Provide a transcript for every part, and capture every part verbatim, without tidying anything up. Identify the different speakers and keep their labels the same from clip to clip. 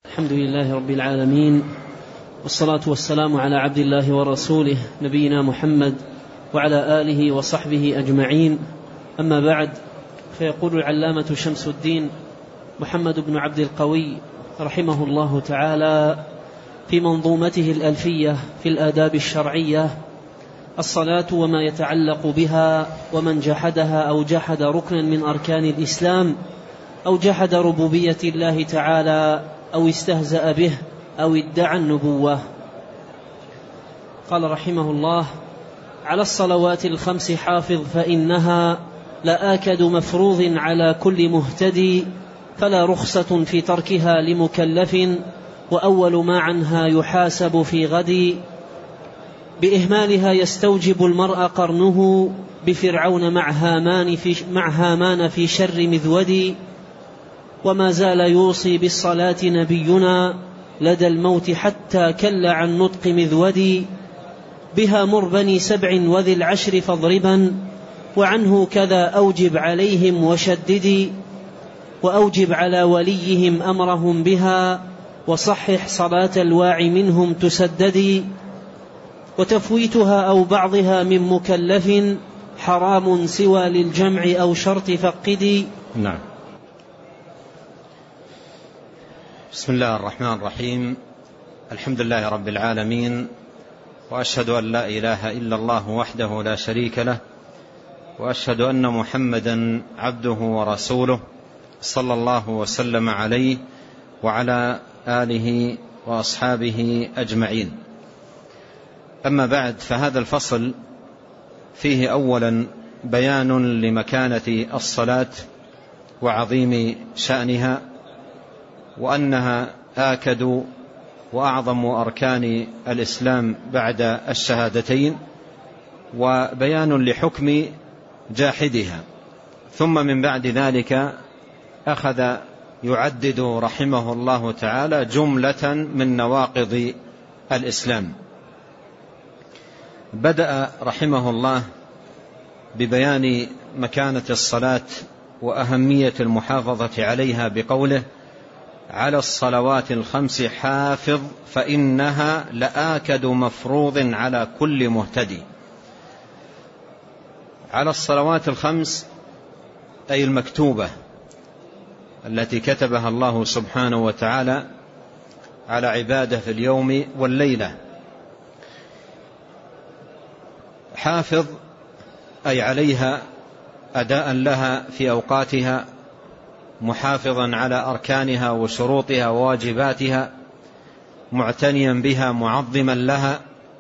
Speaker 1: الحمد لله رب العالمين، والصلاة والسلام على عبد الله ورسوله نبينا محمد وعلى آله وصحبه أجمعين. أما بعد، فيقول العلامة شمس الدين محمد بن عبد القوي رحمه الله تعالى في منظومته الألفية في الآداب الشرعية: الصلاة وما يتعلق بها، ومن جحدها أو جحد ركنا من أركان الإسلام أو جحد ربوبية الله تعالى أو استهزأ به أو ادعى النبوة. قال رحمه الله: على الصلوات الخمس حافظ، فإنها لآكد مفروض على كل مهتدي، فلا رخصة في تركها لمكلف، وأول ما عنها يحاسب في غد. بإهمالها يستوجب المرء قرنه، بفرعون مع هامان في, مع هامان في شر مذود. وما زال يوصي بالصلاة نبينا لدى الموت حتى كل عن نطق مذود. بها مر بني سبع وذي العشر فاضربا، وعنه كذا أوجب عليهم وشدد. وأوجب على وليهم أمرهم بها، وصحح صلاة الواع منهم تسدد. وتفويتها أو بعضها من مكلف، حرام سوى للجمع أو شرط فقد.
Speaker 2: نعم. بسم الله الرحمن الرحيم. الحمد لله رب العالمين، وأشهد أن لا إله إلا الله وحده لا شريك له، وأشهد أن محمدا عبده ورسوله، صلى الله وسلم عليه وعلى آله وأصحابه أجمعين. أما بعد، فهذا الفصل فيه أولا بيان لمكانة الصلاة وعظيم شأنها، وأنها آكد وأعظم أركان الإسلام بعد الشهادتين، وبيان لحكم جاحدها. ثم من بعد ذلك أخذ يعدد رحمه الله تعالى جملة من نواقض الإسلام. بدأ رحمه الله ببيان مكانة الصلاة وأهمية المحافظة عليها بقوله: على الصلوات الخمس حافظ، فإنها لآكد مفروض على كل مهتدي. على الصلوات الخمس أي المكتوبة التي كتبها الله سبحانه وتعالى على عباده في اليوم والليلة. حافظ أي عليها أداء لها في أوقاتها، محافظا على أركانها وشروطها وواجباتها، معتنيا بها معظما لها.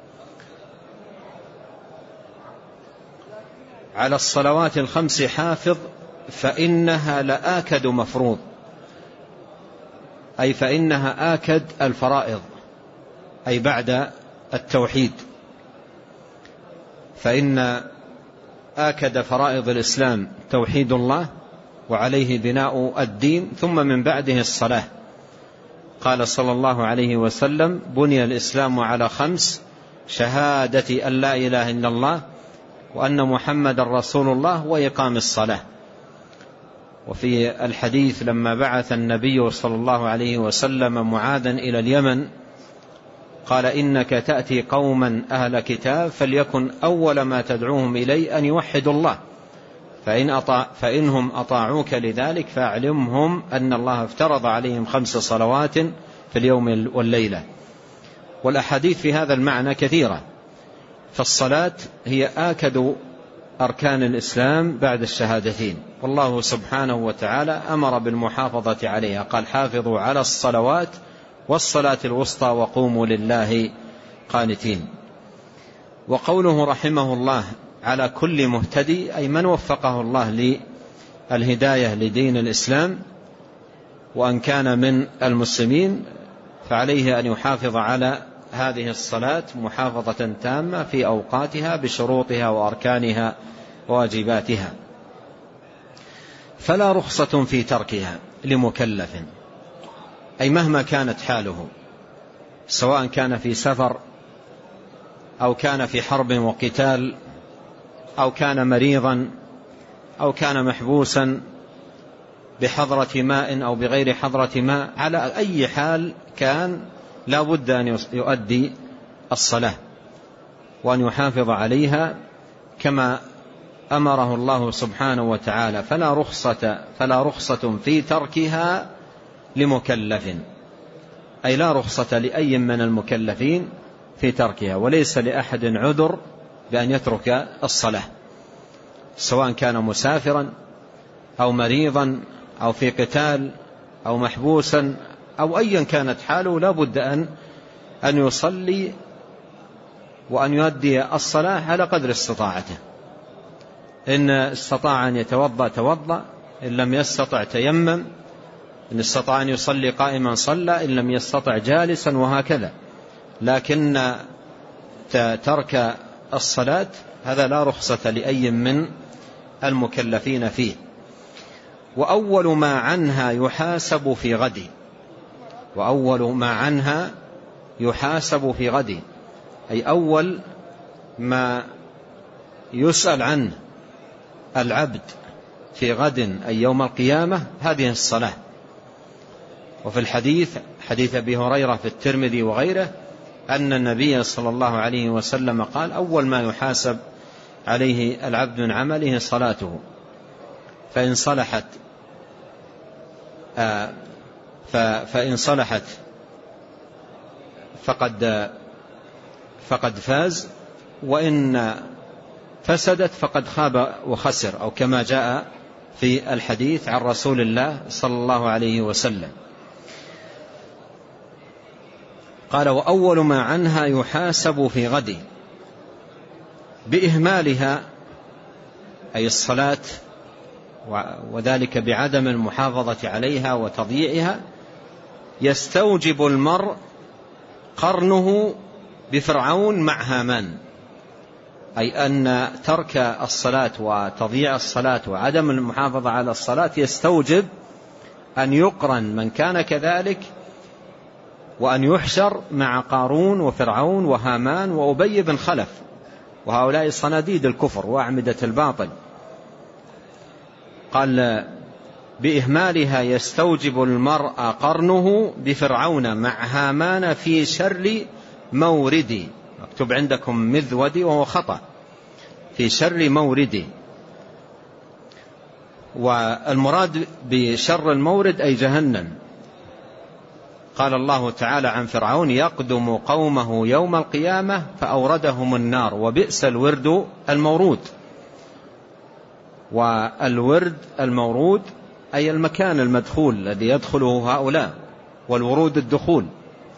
Speaker 2: على الصلوات الخمس حافظ، فإنها لآكد مفروض، أي فإنها آكد الفرائض، أي بعد التوحيد، فإن آكد فرائض الإسلام توحيد الله وعليه بناء الدين، ثم من بعده الصلاة. قال صلى الله عليه وسلم: بني الإسلام على خمس: شهادة أن لا إله إلا الله وأن محمد رسول الله وإقام الصلاة. وفي الحديث لما بعث النبي صلى الله عليه وسلم معاذا إلى اليمن قال: إنك تأتي قوما أهل كتاب، فليكن أول ما تدعوهم إليه أن يوحدوا الله، فإن أطاع فإنهم أطاعوك لذلك فأعلمهم أن الله افترض عليهم خمس صلوات في اليوم والليلة. والأحاديث في هذا المعنى كثيرة، فالصلاة هي آكد أركان الإسلام بعد الشهادتين، والله سبحانه وتعالى أمر بالمحافظة عليها، قال: حافظوا على الصلوات والصلاة الوسطى وقوموا لله قانتين. وقوله رحمه الله على كل مهتدي، أي من وفقه الله للهداية لدين الإسلام، وأن كان من المسلمين فعليه أن يحافظ على هذه الصلاة محافظة تامة في أوقاتها بشروطها وأركانها وواجباتها. فلا رخصة في تركها لمكلف، أي مهما كانت حاله، سواء كان في سفر أو كان في حرب وقتال أو كان مريضا أو كان محبوسا بحضرة ماء أو بغير حضرة ماء، على أي حال كان لا بد أن يؤدي الصلاة وأن يحافظ عليها كما أمره الله سبحانه وتعالى. فلا رخصة, فلا رخصة في تركها لمكلف، أي لا رخصة لأي من المكلفين في تركها، وليس لأحد عذر بأن يترك الصلاة، سواء كان مسافرا أو مريضا أو في قتال أو محبوسا أو أيا كانت حاله، لا بد أن أن يصلي وأن يؤدي الصلاة على قدر استطاعته. إن استطاع أن يتوضأ توضأ، إن لم يستطع تيمم، إن استطاع أن يصلي قائما صلى، إن لم يستطع جالسا، وهكذا. لكن ترك الصلاة هذا لا رخصة لأي من المكلفين فيه. وأول ما عنها يحاسب في غد، وأول ما عنها يحاسب في غد، أي أول ما يسأل عنه العبد في غد أي يوم القيامة هذه الصلاة. وفي الحديث حديث أبي هريرة في الترمذي وغيره أن النبي صلى الله عليه وسلم قال: أول ما يحاسب عليه العبد من عمله صلاته، فإن صلحت آه فإن صلحت فقد فقد فاز، وإن فسدت فقد خاب وخسر، أو كما جاء في الحديث عن رسول الله صلى الله عليه وسلم. قال: وأول ما عنها يحاسب في غد بإهمالها، أي الصلاة، وذلك بعدم المحافظة عليها وتضييعها، يستوجب المرء قرنه بفرعون مع هامان، أي أن ترك الصلاة وتضييع الصلاة وعدم المحافظة على الصلاة يستوجب أن يقرن من كان كذلك، وأن يحشر مع قارون وفرعون وهامان وأبي بن خلف، وهؤلاء صناديد الكفر وأعمدة الباطل. قال: بإهمالها يستوجب المرء قرنه بفرعون مع هامان في شر موردي. مكتوب عندكم مذودي وهو خطأ، في شر موردي. والمراد بشر المورد أي جهنم. قال الله تعالى عن فرعون: يقدم قومه يوم القيامة فأوردهم النار وبئس الورد المورود. والورد المورود أي المكان المدخول الذي يدخله هؤلاء، والورود الدخول.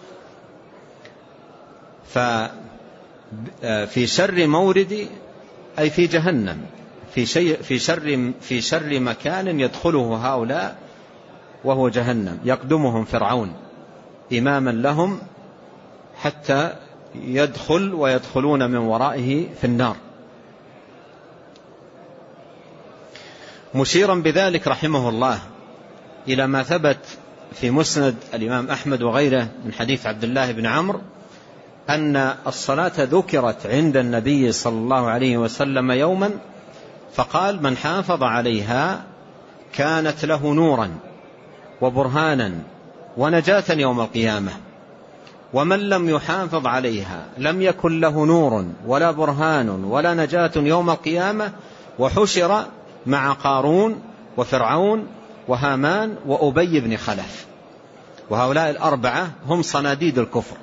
Speaker 2: ففي شر مورد أي في جهنم، في شيء في شر في شر مكان يدخله هؤلاء وهو جهنم، يقدمهم فرعون إماما لهم حتى يدخل ويدخلون من ورائه في النار. مشيرا بذلك رحمه الله إلى ما ثبت في مسند الإمام أحمد وغيره من حديث عبد الله بن عمرو أن الصلاة ذكرت عند النبي صلى الله عليه وسلم يوما فقال: من حافظ عليها كانت له نورا وبرهانا ونجاة يوم القيامة، ومن لم يحافظ عليها لم يكن له نور ولا برهان ولا نجاة يوم القيامة، وحشر مع قارون وفرعون وهامان وأبي بن خلف. وهؤلاء الأربعة هم صناديد الكفر،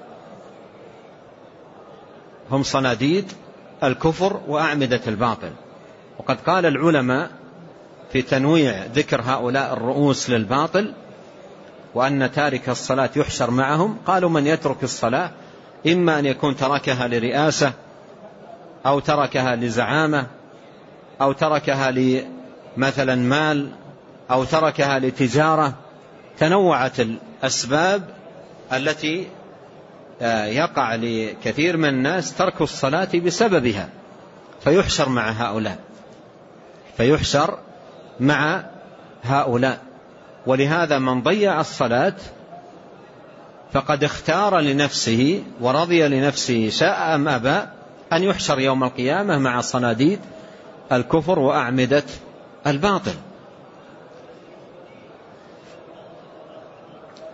Speaker 2: هم صناديد الكفر وأعمدة الباطل. وقد قال العلماء في تنويع ذكر هؤلاء الرؤوس للباطل وأن تارك الصلاة يحشر معهم، قالوا: من يترك الصلاة إما أن يكون تركها لرئاسة، أو تركها لزعامة، أو تركها لمثلا مال، أو تركها لتجارة. تنوعت الأسباب التي يقع لكثير من الناس ترك الصلاة بسببها، فيحشر مع هؤلاء فيحشر مع هؤلاء. ولهذا من ضيع الصلاة فقد اختار لنفسه ورضي لنفسه شاء أم أبى أن يحشر يوم القيامة مع صناديد الكفر وأعمدة الباطل.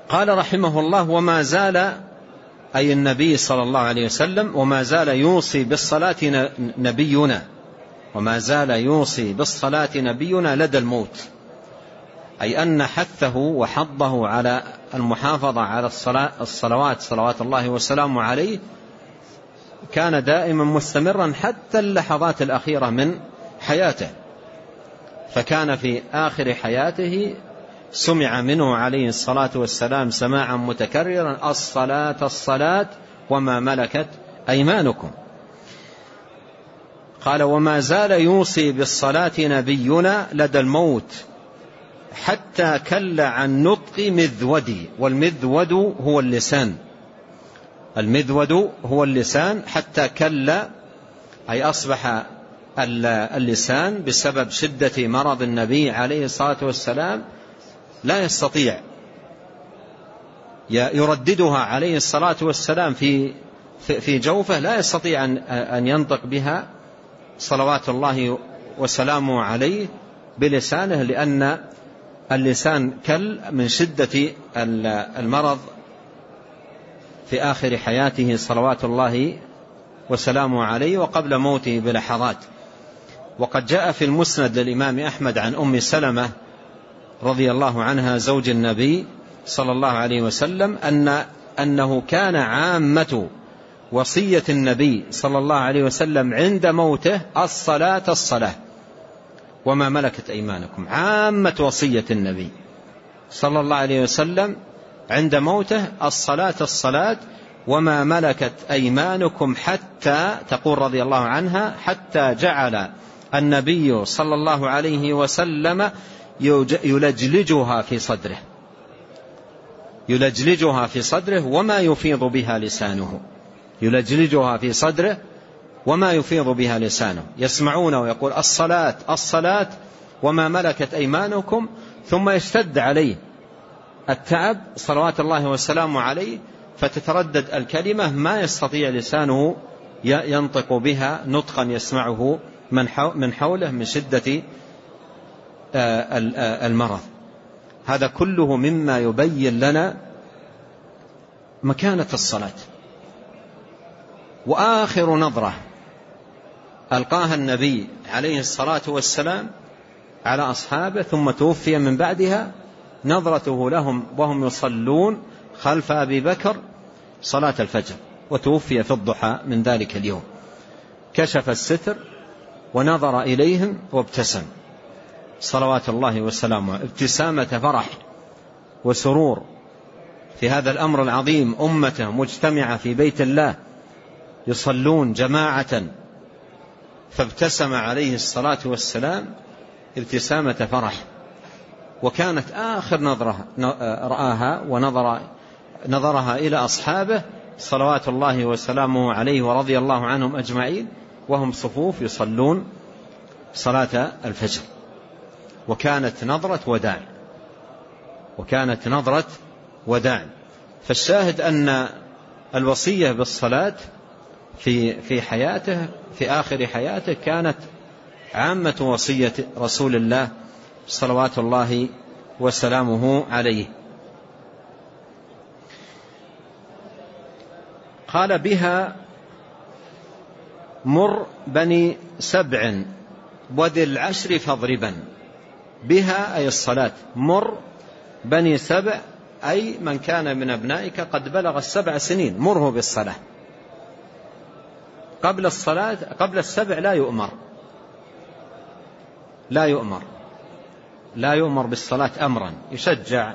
Speaker 2: قال رحمه الله: وما زال، أي النبي صلى الله عليه وسلم، وما زال يوصي بالصلاة نبينا، وما زال يوصي بالصلاة نبينا لدى الموت، أي أن حثه وحضه على المحافظة على الصلاة الصلوات صلوات الله وسلامه عليه كان دائما مستمرا حتى اللحظات الأخيرة من حياته. فكان في آخر حياته سمع منه عليه الصلاة والسلام سماعا متكررا: الصلاة الصلاة وما ملكت أيمانكم. قال: وما زال يوصي بالصلاة نبينا لدى الموت حتى كل عن نطق مذودي. والمذود هو اللسان، المذود هو اللسان. حتى كل أي أصبح اللسان بسبب شدة مرض النبي عليه الصلاة والسلام لا يستطيع، يرددها عليه الصلاة والسلام في في جوفه، لا يستطيع أن ينطق بها صلوات الله وسلامه عليه بلسانه، لأن اللسان كل من شدة المرض في آخر حياته صلوات الله وسلامه عليه وقبل موته بلحظات. وقد جاء في المسند للإمام أحمد عن أم سلمة رضي الله عنها زوج النبي صلى الله عليه وسلم أن أنه كان عامة وصية النبي صلى الله عليه وسلم عند موته الصلاة الصلاة وما ملكت أيمانكم. عامة وصية النبي صلى الله عليه وسلم عند موته الصلاة الصلاة وما ملكت أيمانكم، حتى تقول رضي الله عنها: حتى جعل النبي صلى الله عليه وسلم يلجلجها في صدره، يلجلجها في صدره وما يفيض بها لسانه، يلجلجها في صدره وما يفيض بها لسانه. يسمعون ويقول: الصلاة الصلاة وما ملكت أيمانكم، ثم يشتد عليه التعب صلوات الله وسلامه عليه، فتتردد الكلمة ما يستطيع لسانه ينطق بها نطقا يسمعه من حوله من شدة المرض. هذا كله مما يبين لنا مكانة الصلاة. وآخر نظرة ألقاها النبي عليه الصلاة والسلام على أصحابه ثم توفي من بعدها نظرته لهم وهم يصلون خلف أبي بكر صلاة الفجر، وتوفي في الضحى من ذلك اليوم. كشف الستر ونظر إليهم وابتسم صلوات الله وسلامه، ابتسامة فرح وسرور في هذا الأمر العظيم. أمته مجتمعة في بيت الله يصلون جماعة، فابتسم عليه الصلاة والسلام ابتسامة فرح. وكانت آخر نظرة رآها ونظر نظرها إلى أصحابه صلوات الله وسلامه عليه ورضي الله عنهم أجمعين وهم صفوف يصلون صلاة الفجر. وكانت نظرة وداع، وكانت نظرة وداع. فالشاهد أن الوصية بالصلاة في في حياته في آخر حياته كانت عامة وصية رسول الله صلوات الله وسلامه عليه. قال: بها مر بني سبع وذي العشر فاضربا. بها أي الصلاة، مر بني سبع أي من كان من أبنائك قد بلغ السبع سنين مره بالصلاة. قبل الصلاة قبل السبع لا يؤمر، لا يؤمر لا يؤمر بالصلاة أمرا، يشجع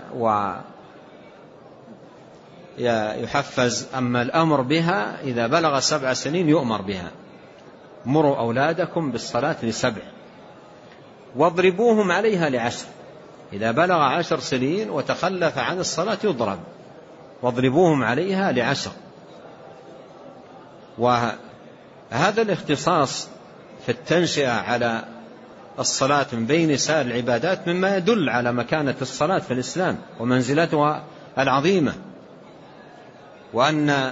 Speaker 2: ويحفز. أما الأمر بها إذا بلغ سبع سنين يؤمر بها. مروا أولادكم بالصلاة لسبع واضربوهم عليها لعشر. إذا بلغ عشر سنين وتخلف عن الصلاة يضرب، واضربوهم عليها لعشر. وهذا الاختصاص في التنشئة على الصلاة من بين سائر العبادات مما يدل على مكانة الصلاة في الإسلام ومنزلتها العظيمة، وأن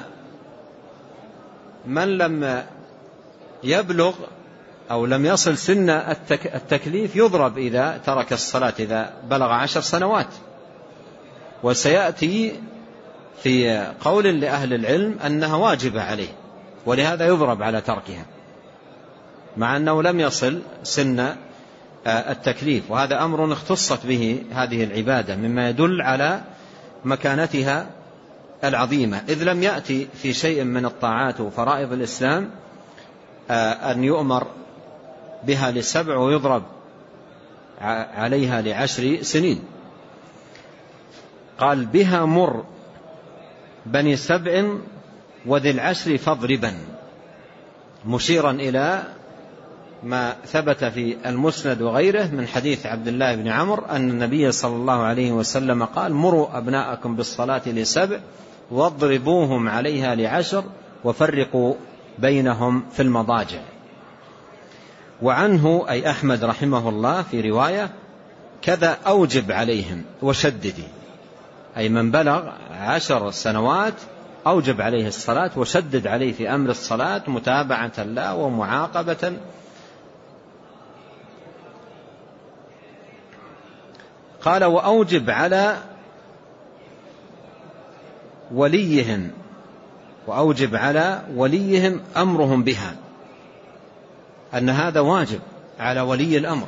Speaker 2: من لم يبلغ أو لم يصل سن التكليف يضرب إذا ترك الصلاة إذا بلغ عشر سنوات. وسيأتي في قول لأهل العلم أنها واجبة عليه، ولهذا يضرب على تركها مع أنه لم يصل سن التكليف، وهذا أمر اختصت به هذه العبادة مما يدل على مكانتها العظيمة، إذ لم يأتي في شيء من الطاعات وفرائض الإسلام أن يؤمر بها لسبع ويضرب عليها لعشر سنين. قال بها مر بني سبع وذي العشر فاضربا، مشيرا إلى ما ثبت في المسند وغيره من حديث عبد الله بن عمرو أن النبي صلى الله عليه وسلم قال مروا أبناءكم بالصلاة لسبع واضربوهم عليها لعشر وفرقوا بينهم في المضاجع. وعنه أي أحمد رحمه الله في رواية كذا أوجب عليهم وشددي، أي من بلغ عشر سنوات أوجب عليه الصلاة وشدد عليه في أمر الصلاة متابعة له ومعاقبة. قال وأوجب على وليهم وأوجب على وليهم أمرهم بها، أن هذا واجب على ولي الأمر.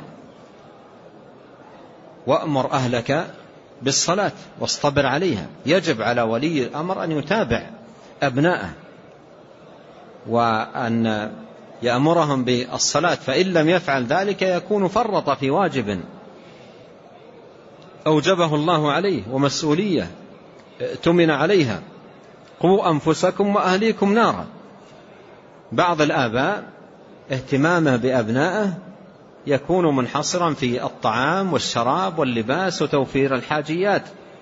Speaker 2: وأمر أهلك بالصلاة واصطبر عليها، يجب على ولي الأمر أن يتابع أبناءه وأن يأمرهم بالصلاة، فإن لم يفعل ذلك يكون فرط في واجب أوجبه الله عليه ومسؤولية ائتمن عليها. قوا أنفسكم وأهليكم نارا. بعض الآباء اهتمامه بأبنائه يكون منحصرا في الطعام والشراب واللباس وتوفير الحاجيات،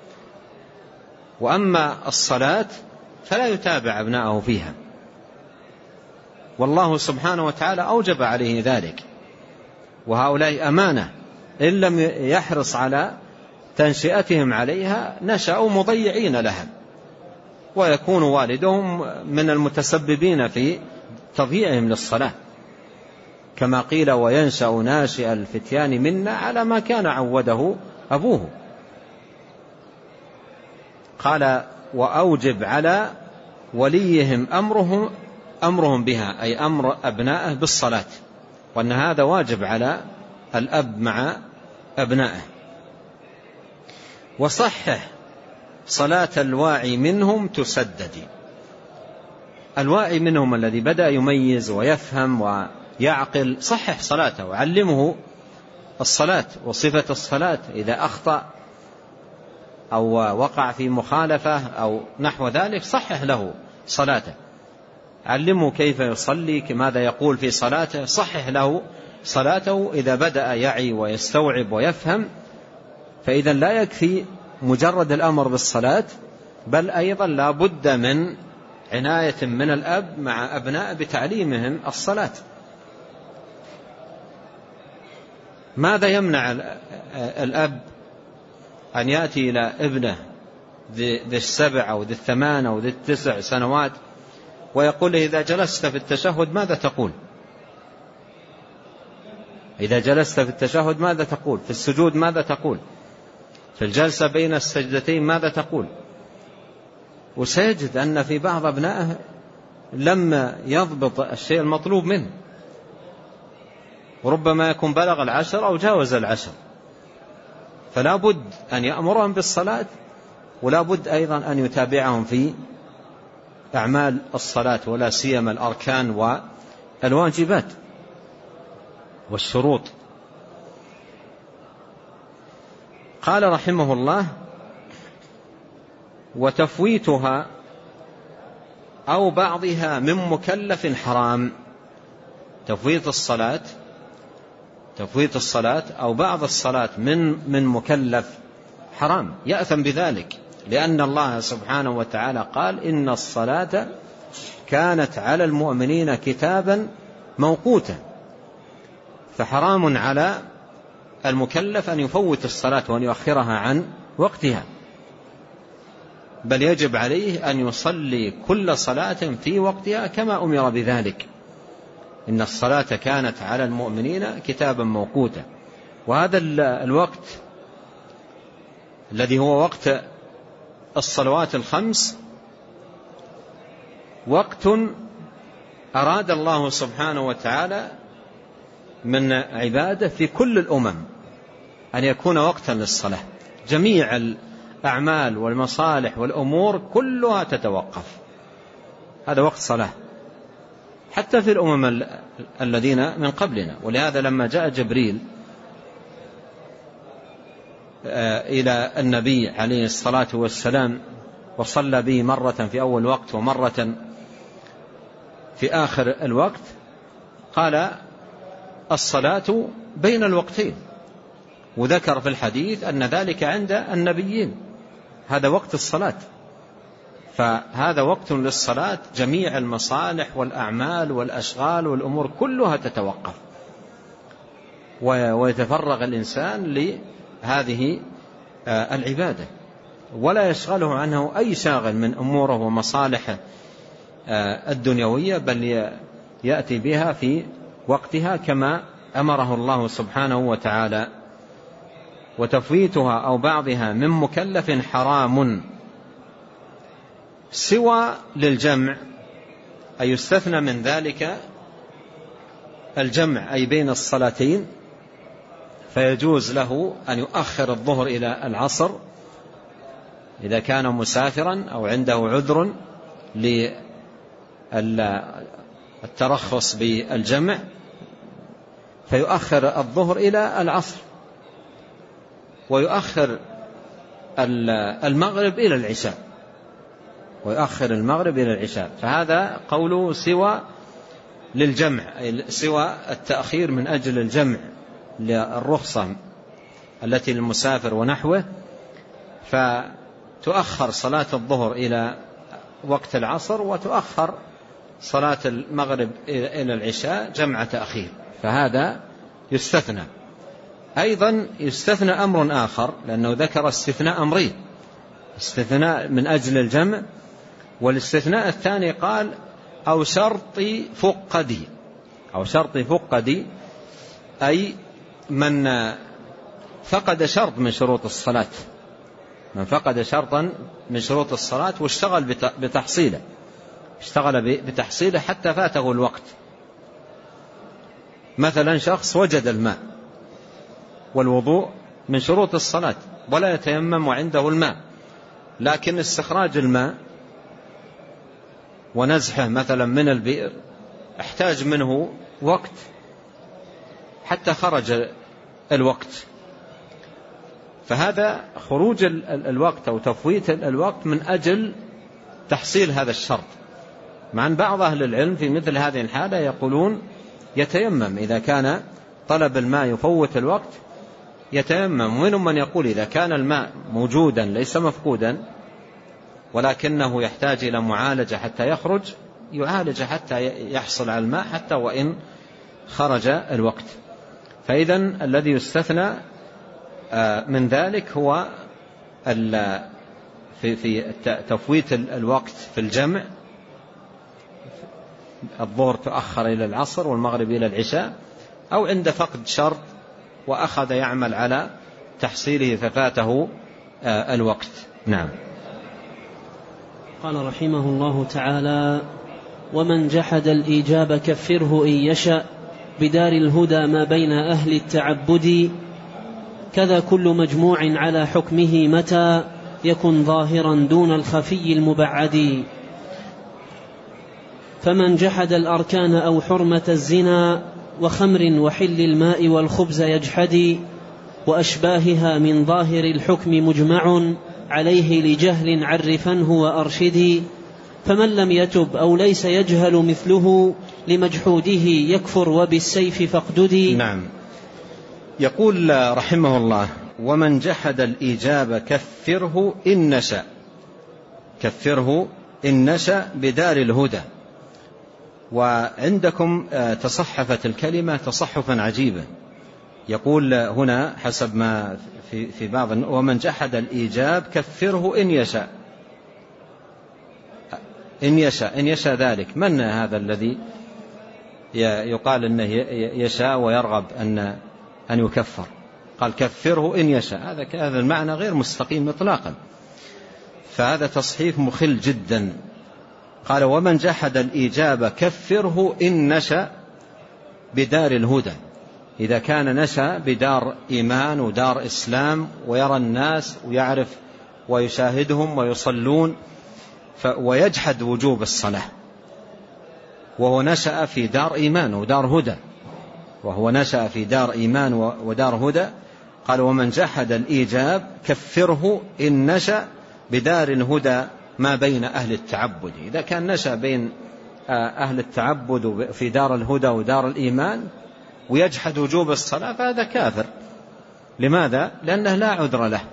Speaker 2: وأما الصلاة فلا يتابع أبنائه فيها، والله سبحانه وتعالى أوجب عليه ذلك، وهؤلاء أمانة إن لم يحرص على تنشئتهم عليها نشأوا مضيعين لها، ويكون والدهم من المتسببين في تضييعهم للصلاة، كما قيل وينشأ ناشئ الفتيان منا على ما كان عوده أبوه. قال وأوجب على وليهم أمرهم أمرهم بها، أي أمر أبنائه بالصلاة، وأن هذا واجب على الأب مع أبنائه. وصحح صلاة الواعي منهم تسدد، الواعي منهم الذي بدأ يميز ويفهم ويعقل صحح صلاته وعلمه الصلاة وصفة الصلاة، إذا أخطأ أو وقع في مخالفة أو نحو ذلك صحح له صلاته، علمه كيف يصلي ماذا يقول في صلاته، صحح له صلاته إذا بدأ يعي ويستوعب ويفهم. فإذا لا يكفي مجرد الأمر بالصلاة، بل أيضا لا بد من عناية من الأب مع أبناء بتعليمهم الصلاة. ماذا يمنع الأب أن يأتي إلى ابنه ذي السبع أو ذي الثمان أو ذي التسع سنوات ويقول له إذا جلست في التشهد ماذا تقول؟ إذا جلست في التشهد ماذا تقول؟ في السجود ماذا تقول؟ في الجلسة بين السجدتين ماذا تقول؟ وسيجد أن في بعض أبنائه لم يضبط الشيء المطلوب منه، وربما يكون بلغ العشر أو جاوز العشر، فلا بد أن يأمرهم بالصلاة، ولا بد أيضا أن يتابعهم في أعمال الصلاة، ولا سيما الأركان والواجبات والشروط. قال رحمه الله وتفويتها أو بعضها من مكلف حرام. تفويت الصلاة تفويت الصلاة أو بعض الصلاة من من مكلف حرام، يأثم بذلك، لأن الله سبحانه وتعالى قال إن الصلاة كانت على المؤمنين كتابا موقوتا، فحرام على المكلف أن يفوت الصلاة وأن يؤخرها عن وقتها، بل يجب عليه أن يصلي كل صلاة في وقتها كما أمر بذلك. إن الصلاة كانت على المؤمنين كتابا موقوتا. وهذا الوقت الذي هو وقت الصلوات الخمس وقت أراد الله سبحانه وتعالى من عباده في كل الأمم أن يكون وقتا للصلاة. جميع الأعمال والمصالح والأمور كلها تتوقف، هذا وقت صلاة، حتى في الأمم الذين من قبلنا. ولهذا لما جاء جبريل إلى النبي عليه الصلاة والسلام وصلى به مرة في أول وقت ومرة في آخر الوقت، قال الصلاة بين الوقتين، وذكر في الحديث أن ذلك عند النبيين، هذا وقت الصلاة. فهذا وقت للصلاة، جميع المصالح والأعمال والأشغال والأمور كلها تتوقف، ويتفرغ الإنسان لهذه العبادة، ولا يشغله عنه أي شاغل من أموره ومصالحه الدنيوية، بل يأتي بها في وقتها كما أمره الله سبحانه وتعالى. وتفويتها أو بعضها من مكلف حرام سوى للجمع، أي يستثنى من ذلك الجمع أي بين الصلاتين، فيجوز له أن يؤخر الظهر إلى العصر إذا كان مسافرا أو عنده عذر للترخص بالجمع، فيؤخر الظهر إلى العصر، ويؤخر المغرب إلى العشاء، ويؤخر المغرب إلى العشاء. فهذا قوله سوى للجمع، أي سوى التأخير من أجل الجمع للرخصة التي للمسافر ونحوه، فتؤخر صلاة الظهر إلى وقت العصر، وتؤخر صلاة المغرب إلى العشاء جمع تأخير، فهذا يستثنى. أيضا يستثنى أمر آخر، لأنه ذكر استثناء أمرين، استثناء من أجل الجمع، والاستثناء الثاني قال أو شرط فقدي، أو شرط فقدي أي من فقد شرط من شروط الصلاة، من فقد شرطا من شروط الصلاة واشتغل بتحصيله، اشتغل بتحصيله حتى فاته الوقت. مثلا شخص وجد الماء، والوضوء من شروط الصلاة ولا يتيمم وعنده الماء، لكن استخراج الماء ونزحه مثلا من البئر احتاج منه وقت حتى خرج الوقت، فهذا خروج الوقت أو تفويت الوقت من أجل تحصيل هذا الشرط. مع أن بعض أهل العلم في مثل هذه الحالة يقولون يتيمم إذا كان طلب الماء يفوت الوقت، يتيمم. ومنهم من يقول إذا كان الماء موجودا ليس مفقودا ولكنه يحتاج إلى معالجة حتى يخرج، يعالج حتى يحصل على الماء حتى وإن خرج الوقت. فإذا الذي يستثنى من ذلك هو في تفويت الوقت في الجمع، الظهر تؤخر إلى العصر والمغرب إلى العشاء، أو عند فقد شرط وأخذ يعمل على تحصيله ففاته الوقت. نعم.
Speaker 1: قال رحمه الله تعالى: ومن جحد الإيجاب كفره إن يشأ بدار الهدى ما بين أهل التعبد، كذا كل مجموع على حكمه متى يكن ظاهرا دون الخفي المبعد. فمن جحد الأركان أو حرمة الزنا وخمر وحل الماء والخبز يجحد، وأشباهها من ظاهر الحكم مجمع عليه لجهل عرفنه وأرشدي. فمن لم يتب أو ليس يجهل مثله لمجحوده يكفر وبالسيف فاقددي.
Speaker 2: نعم. يقول رحمه الله: ومن جحد الإيجاب كفره إن نشأ، كفره إن نشأ بدار الهدى. وعندكم تصحفت الكلمة تصحفا عجيبا، يقول هنا حسب ما في, في بعض: ومن جحد الإيجاب كفره إن يشاء. إن يشاء إن يشاء ذلك، من هذا الذي يقال أنه يشاء ويرغب أن أن يكفر؟ قال كفره إن يشاء، هذا هذا المعنى غير مستقيم إطلاقا. فهذا تصحيف مخل جدا. قال ومن جحد الإجابة كفره إن نشأ بدار الهدى. إذا كان نشأ بدار إيمان ودار إسلام ويرى الناس ويعرف ويشاهدهم ويصلون ويجحد وجوب الصلاة، وهو نشأ في دار إيمان ودار هدى، وهو نشأ في دار إيمان ودار هدى، قال ومن جحد الإيجاب كفره إن نشأ بدار الهدى ما بين أهل التعبد. إذا كان نشأ بين أهل التعبد في دار الهدى ودار الإيمان ويجحد وجوب الصلاة فهذا كافر. لماذا؟ لأنه لا عذر له،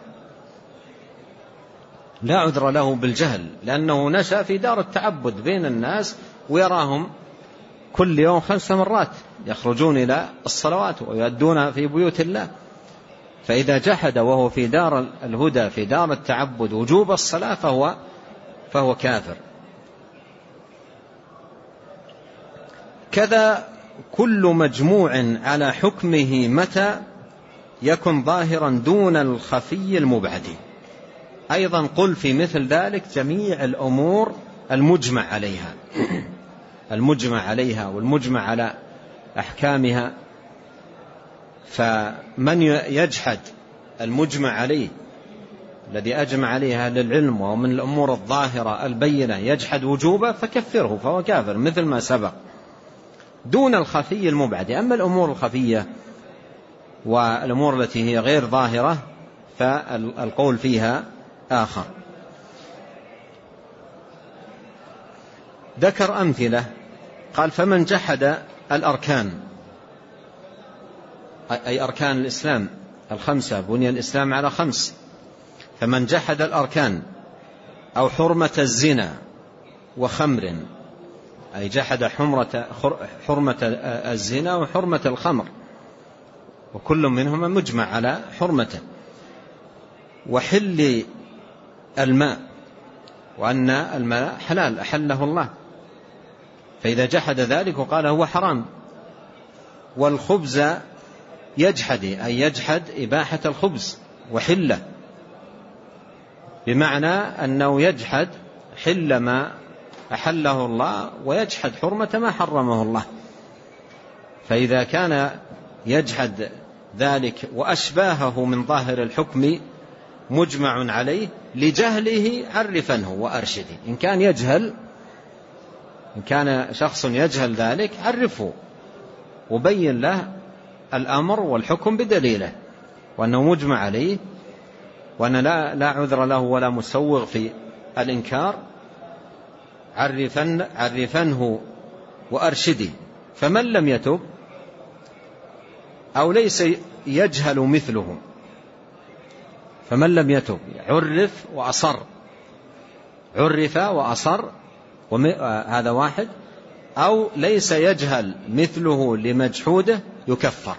Speaker 2: لا عذر له بالجهل، لأنه نشأ في دار التعبد بين الناس ويراهم كل يوم خمس مرات يخرجون إلى الصلوات ويؤدون في بيوت الله. فإذا جحد وهو في دار الهدى في دار التعبد وجوب الصلاة فهو, فهو كافر. كذا كل مجموع على حكمه متى يكن ظاهرا دون الخفي المبعد. أيضا قل في مثل ذلك جميع الأمور المجمع عليها المجمع عليها والمجمع على أحكامها. فمن يجحد المجمع عليه الذي أجمع عليه أهل العلم ومن الأمور الظاهرة البينة يجحد وجوبه فكفره فهو كافر مثل ما سبق، دون الخفي المبعد. أما الأمور الخفية والأمور التي هي غير ظاهرة فالقول فيها آخر. ذكر أمثلة، قال فمن جحد الأركان أي أركان الإسلام الخمسة، بني الإسلام على خمس، فمن جحد الأركان أو حرمة الزنا وخمر، أي جحد حرمة, حرمة الزنا وحرمة الخمر وكل منهما مجمع على حرمته، وحل الماء وأن الماء حلال أحله الله، فإذا جحد ذلك وقال هو حرام. والخبز يجحد أي يجحد إباحة الخبز وحله، بمعنى أنه يجحد حل ما أحله الله ويجحد حرمة ما حرمه الله. فإذا كان يجحد ذلك وأشباهه من ظاهر الحكم مجمع عليه لجهله عرفنه وأرشده. إن كان يجهل إن كان شخص يجهل ذلك عرفه وبين له الأمر والحكم بدليله وأنه مجمع عليه وأن لا, لا عذر له ولا مسوغ في الإنكار. عرفن عرفنه وأرشده. فمن لم يتب أو ليس يجهل مثله، فمن لم يتب عرف وأصر، عرف وأصر هذا واحد، أو ليس يجهل مثله لمجحوده يكفر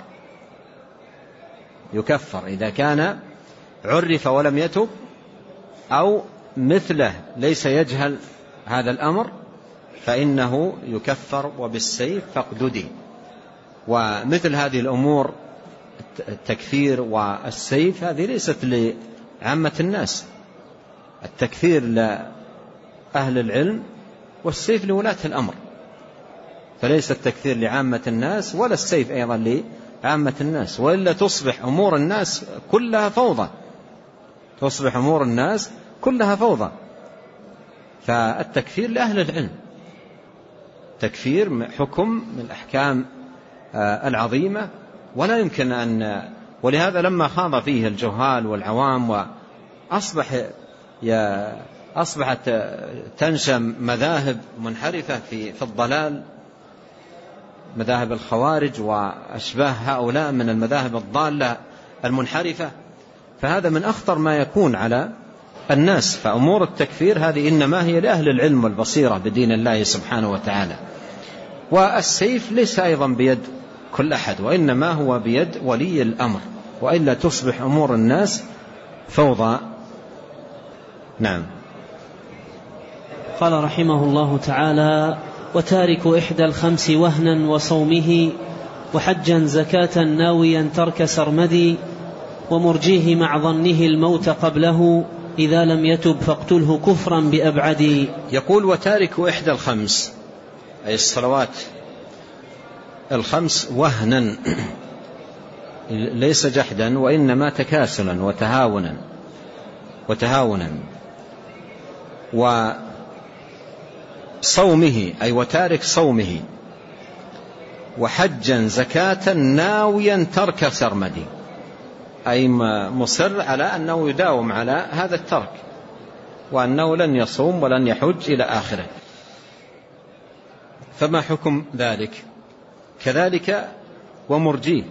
Speaker 2: يكفر إذا كان عرف ولم يتب أو مثله ليس يجهل هذا الأمر فإنه يكفر وبالسيف فاقدده. ومثل هذه الأمور التكفير والسيف هذه ليست لعامة الناس، التكفير لأهل العلم والسيف لولاة الأمر، فليس التكفير لعامة الناس ولا السيف أيضا لعامة الناس، وإلا تصبح أمور الناس كلها فوضى تصبح أمور الناس كلها فوضى. فالتكفير لأهل العلم، تكفير حكم من الأحكام العظيمة ولا يمكن أن، ولهذا لما خاض فيه الجهال والعوام وأصبح أصبحت تنشأ مذاهب منحرفة في في الضلال، مذاهب الخوارج وأشباه هؤلاء من المذاهب الضالة المنحرفة، فهذا من أخطر ما يكون على الناس. فأمور التكفير هذه إنما هي لأهل العلم والبصيرة بدين الله سبحانه وتعالى. والسيف ليس أيضا بيد كل أحد، وإنما هو بيد ولي الأمر، وإلا تصبح أمور الناس فوضى. نعم.
Speaker 1: قال رحمه الله تعالى: وتارك إحدى الخمس وهنا وصومه، وحجا زكاة ناويا ترك سرمدي، ومرجيه مع ظنه الموت قبله، إذا لم يتب فاقتله كفرا بأبعد.
Speaker 2: يقول وتارك إحدى الخمس أي الصلوات الخمس وهنا ليس جحدا وإنما تكاسلا وتهاونا وتهاونا وصومه أي وتارك صومه وحجا زكاة ناويا ترك سرمدي أي مصر على أنه يداوم على هذا الترك وأنه لن يصوم ولن يحج إلى آخره. فما حكم ذلك؟ كذلك ومرجيه،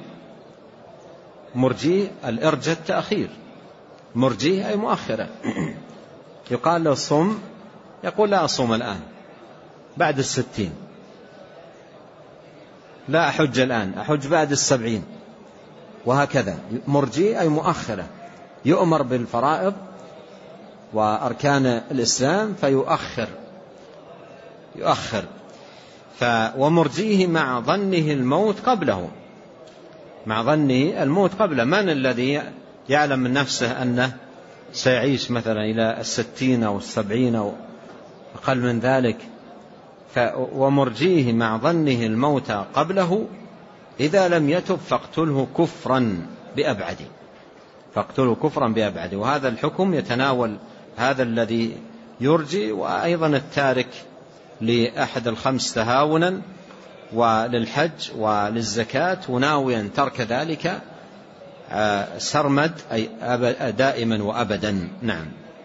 Speaker 2: مرجيه الإرجاء التأخير، مرجيه أي مؤخرة. يقال له صم يقول لا أصوم الآن بعد الستين، لا أحج الآن أحج بعد السبعين، وهكذا. مرجي أي مؤخرة، يؤمر بالفرائض وأركان الإسلام فيؤخر يؤخر ف ومرجيه مع ظنه الموت قبله، مع ظنه الموت قبله. من الذي يعلم من نفسه أنه سيعيش مثلا إلى الستين أو السبعين أو أقل من ذلك؟ ف ومرجيه مع ظنه الموت قبله إذا لم يتب فاقتله كفرا بأبعد، فاقتله كفرا بأبعد. وهذا الحكم يتناول هذا الذي يرجي وأيضا التارك لأحد الخمس تهاونا وللحج وللزكاة وناويا ترك ذلك سرمد أي دائما وأبدا. نعم.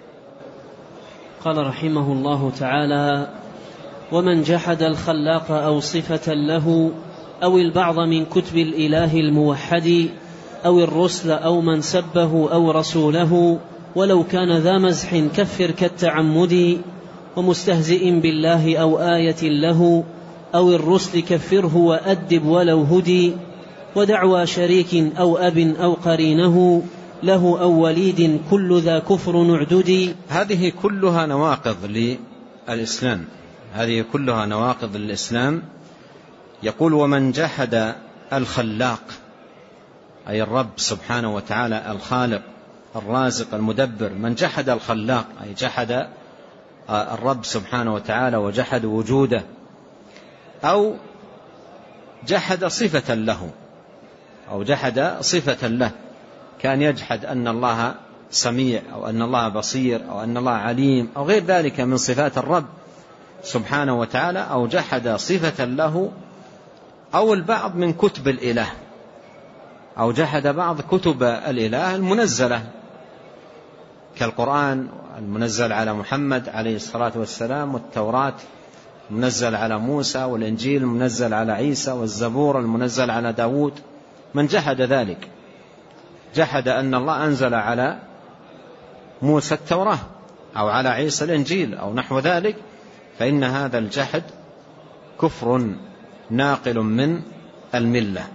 Speaker 1: قال رحمه الله تعالى: ومن جحد الخلاق أو صفة له أو البعض من كتب الإله الموحد أو الرسل أو من سبه أو رسوله ولو كان ذا مزح كفر كالتعمد، ومستهزئ بالله أو آية له أو الرسل كفره وأدب ولو هدي، ودعوى شريك أو أب أو قرينه له أو وليد كل ذا كفر نعدد.
Speaker 2: هذه كلها نواقض للإسلام، هذه كلها نواقض للإسلام. يقول: ومن جحد الخلاق أي الرب سبحانه وتعالى الخالق الرازق المدبر، من جحد الخلاق أي جحد الرب سبحانه وتعالى وجحد وجوده، أو جحد صفة له أو جحد صفة له، كان يجحد أن الله سميع أو أن الله بصير أو أن الله عليم أو غير ذلك من صفات الرب سبحانه وتعالى، أو جحد صفة له، أو البعض من كتب الإله، أو جحد بعض كتب الإله المنزلة كالقرآن المنزل على محمد عليه الصلاة والسلام، والتوراة المنزل على موسى، والإنجيل المنزل على عيسى، والزبور المنزل على داود. من جحد ذلك، جحد أن الله أنزل على موسى التوراة أو على عيسى الإنجيل أو نحو ذلك، فإن هذا الجحد كفر ناقل من الملة.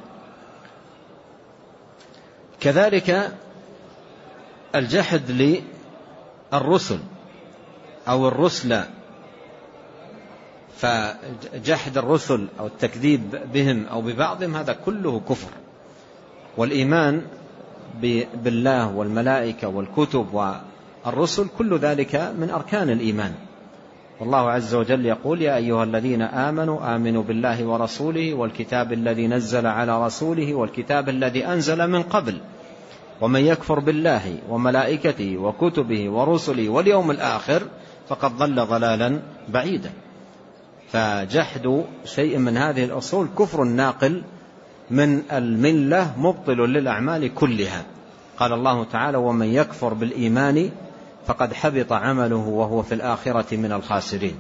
Speaker 2: كذلك الجحد للرسل أو الرسل، فجحد الرسل أو التكذيب بهم أو ببعضهم هذا كله كفر. والإيمان بالله والملائكة والكتب والرسل كل ذلك من أركان الإيمان. والله عز وجل يقول: يا أيها الذين آمنوا آمنوا بالله ورسوله والكتاب الذي نزل على رسوله والكتاب الذي أنزل من قبل ومن يكفر بالله وملائكته وكتبه ورسله واليوم الآخر فقد ضل ضلالا بعيدا. فجحد شيء من هذه الأصول كفر ناقل من الملة مبطل للأعمال كلها. قال الله تعالى: ومن يكفر بالإيمان فقد حبط عمله وهو في الآخرة من الخاسرين.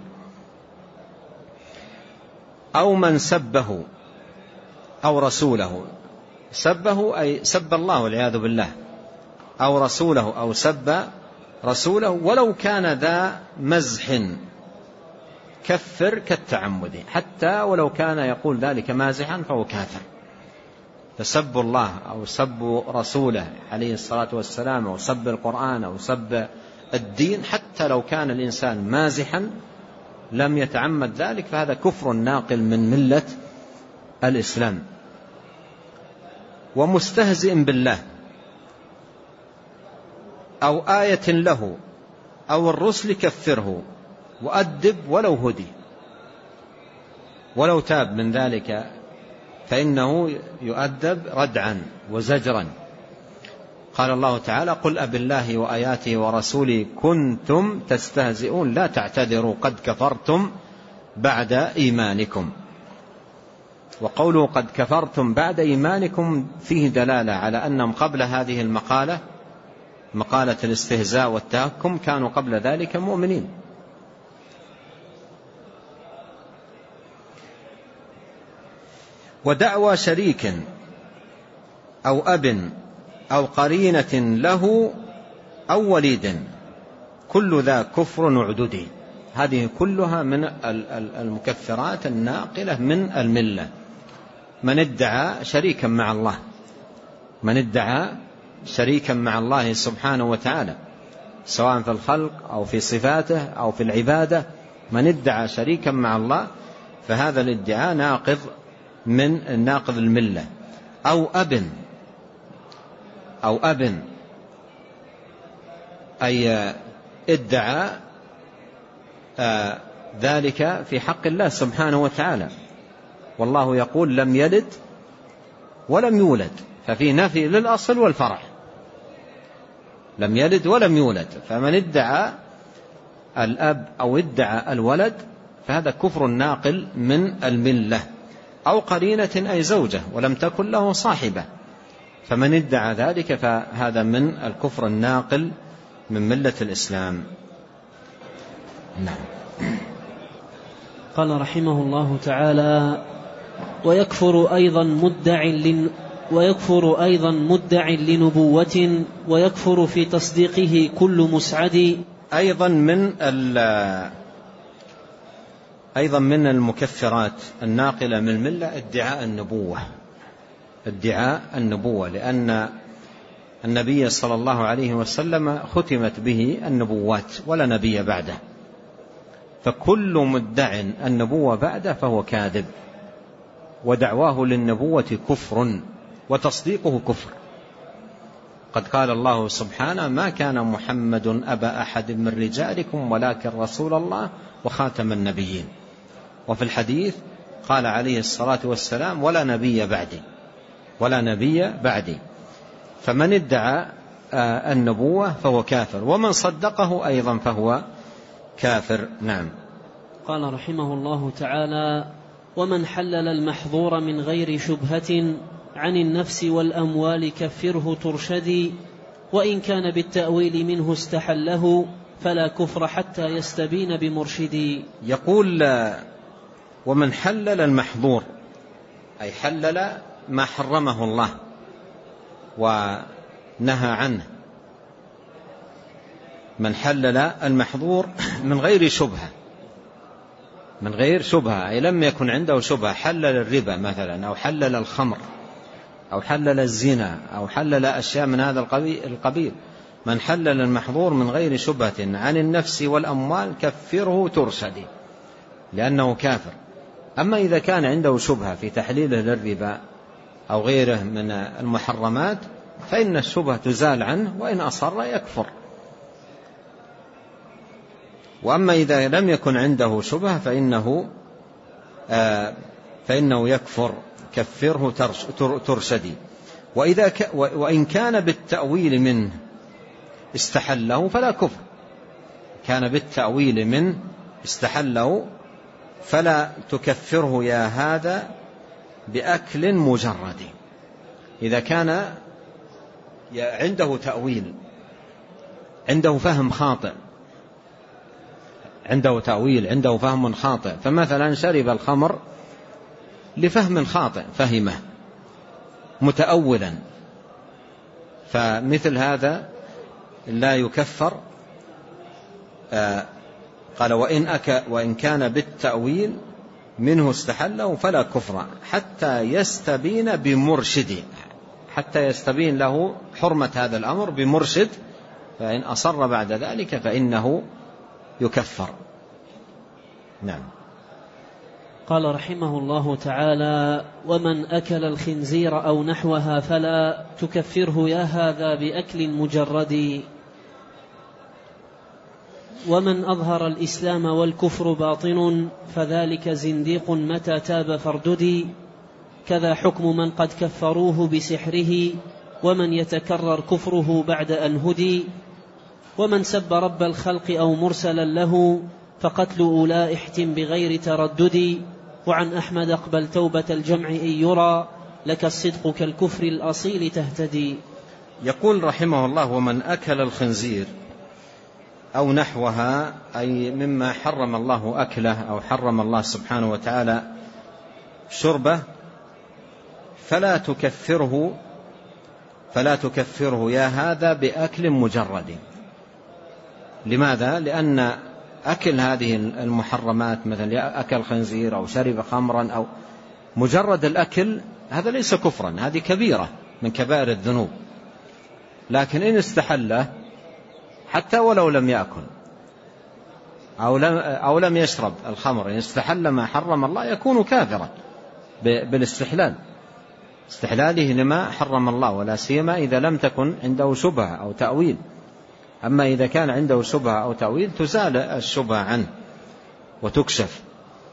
Speaker 2: أو من سبه أو رسوله، سبه أي سب الله والعياذ بالله، أو رسوله أو سب رسوله ولو كان ذا مزح كفر كالتعمد، حتى ولو كان يقول ذلك مازحا فهو كافر. فسب الله أو سب رسوله عليه الصلاة والسلام أو سب القرآن أو سب الدين، حتى لو كان الإنسان مازحا لم يتعمد ذلك، فهذا كفر ناقل من ملة الإسلام. ومستهزئ بالله أو آية له أو الرسل كفره وأدب ولو هدي، ولو تاب من ذلك فإنه يؤدب ردعا وزجرا. قال الله تعالى: قل أب الله وآياته ورسوله كنتم تستهزئون لا تعتذروا قد كفرتم بعد إيمانكم. وقوله قد كفرتم بعد إيمانكم فيه دلالة على أنهم قبل هذه المقالة، مقالة الاستهزاء والتهكم، كانوا قبل ذلك مؤمنين. ودعوى شريك أو أب أو قرينة له أو وليد كل ذا كفر وعدد. هذه كلها من المكفرات الناقلة من الملة. من ادعى شريكا مع الله، من ادعى شريكا مع الله سبحانه وتعالى سواء في الخلق أو في صفاته أو في العبادة، من ادعى شريكا مع الله فهذا الادعاء ناقض من ناقض الملة. أو أب أو أب أي ادعى آه ذلك في حق الله سبحانه وتعالى، والله يقول لم يلد ولم يولد، ففي نفي للأصل والفرع، لم يلد ولم يولد. فمن ادعى الأب أو ادعى الولد فهذا كفر ناقل من الملة. أو قرينة أي زوجة ولم تكن له صاحبة، فمن ادعى ذلك فهذا من الكفر الناقل من ملة الإسلام. نعم.
Speaker 1: قال رحمه الله تعالى: ويكفر أيضا مدع لن ويكفر أيضا مدع لنبوة ويكفر في تصديقه كل مسعد.
Speaker 2: أيضا من أيضا من المكفرات الناقلة من الملة ادعاء النبوة، ادعاء النبوة، لأن النبي صلى الله عليه وسلم ختمت به النبوات ولا نبي بعده، فكل مدع النبوة بعده فهو كاذب، ودعواه للنبوة كفر وتصديقه كفر. قد قال الله سبحانه: ما كان محمد أبا أحد من رجالكم ولكن رسول الله وخاتم النبيين. وفي الحديث قال عليه الصلاة والسلام: ولا نبي بعدي، ولا نبي بعدي. فمن ادعى النبوة فهو كافر، ومن صدقه أيضا فهو كافر. نعم.
Speaker 1: قال رحمه الله تعالى: ومن حلل المحظور من غير شبهة عن النفس والأموال كفره ترشدي، وإن كان بالتأويل منه استحله فلا كفر حتى يستبين بمرشدي.
Speaker 2: يقول: ومن حلل المحظور أي حلل ما حرمه الله ونهى عنه. من حلل المحظور من غير شبهة، من غير شبهة أي لم يكن عنده شبهة، حلل الربا مثلا، أو حلل الخمر، أو حلل الزنا، أو حلل أشياء من هذا القبيل. من حلل المحظور من غير شبهة عن النفس والأموال كفره ترشدي، لأنه كافر. أما إذا كان عنده شبهة في تحليله للربا أو غيره من المحرمات فإن الشبهة تزال عنه، وإن أصر يكفر. وأما إذا لم يكن عنده شبهة فإنه آه فإنه يكفر، كفره ترشدي. وإذا ك وإن كان بالتأويل منه استحله فلا كفر. كان بالتأويل منه استحله فلا تكفره يا هذا بأكل مجرد. إذا كان عنده تأويل، عنده فهم خاطئ، عنده تأويل، عنده فهم خاطئ، فمثلا شرب الخمر لفهم خاطئ فهمه متأولا، فمثل هذا لا يكفر. آه قال: وإن, أك وإن كان بالتأويل منه استحله فلا كفر حتى يستبين بمرشد، حتى يستبين له حرمة هذا الأمر بمرشد، فإن أصر بعد ذلك فإنه يكفر. نعم.
Speaker 1: قال رحمه الله تعالى: ومن أكل الخنزير أو نحوها فلا تكفره يا هذا بأكل مجرد. ومن أظهر الإسلام والكفر باطن فذلك زنديق متى تاب فارددي، كذا حكم من قد كفروه بسحره ومن يتكرر كفره بعد أن هدي. ومن سب رب الخلق أو مرسلا له فقتل أولى احتم بغير تردد. وعن أحمد اقبل توبة الجمع إن يرى لك الصدق كالكفر الأصيل تهتدي.
Speaker 2: يقول رحمه الله: ومن أكل الخنزير أو نحوها، أي مما حرم الله أكله أو حرم الله سبحانه وتعالى شربه، فلا تكفره فلا تكفره يا هذا بأكل مجرد. لماذا؟ لأن أكل هذه المحرمات مثل أكل خنزير أو شرب خمرا أو مجرد الأكل هذا ليس كفرا، هذه كبيرة من كبائر الذنوب. لكن إن استحله حتى ولو لم يأكل أو لم, أو لم يشرب الخمر، إن استحل ما حرم الله يكون كافرا بالاستحلال، استحلاله لما حرم الله، ولا سيما إذا لم تكن عنده شبهة أو تأويل. أما إذا كان عنده شبهة أو تأويل تزال الشبهة عنه وتكشف.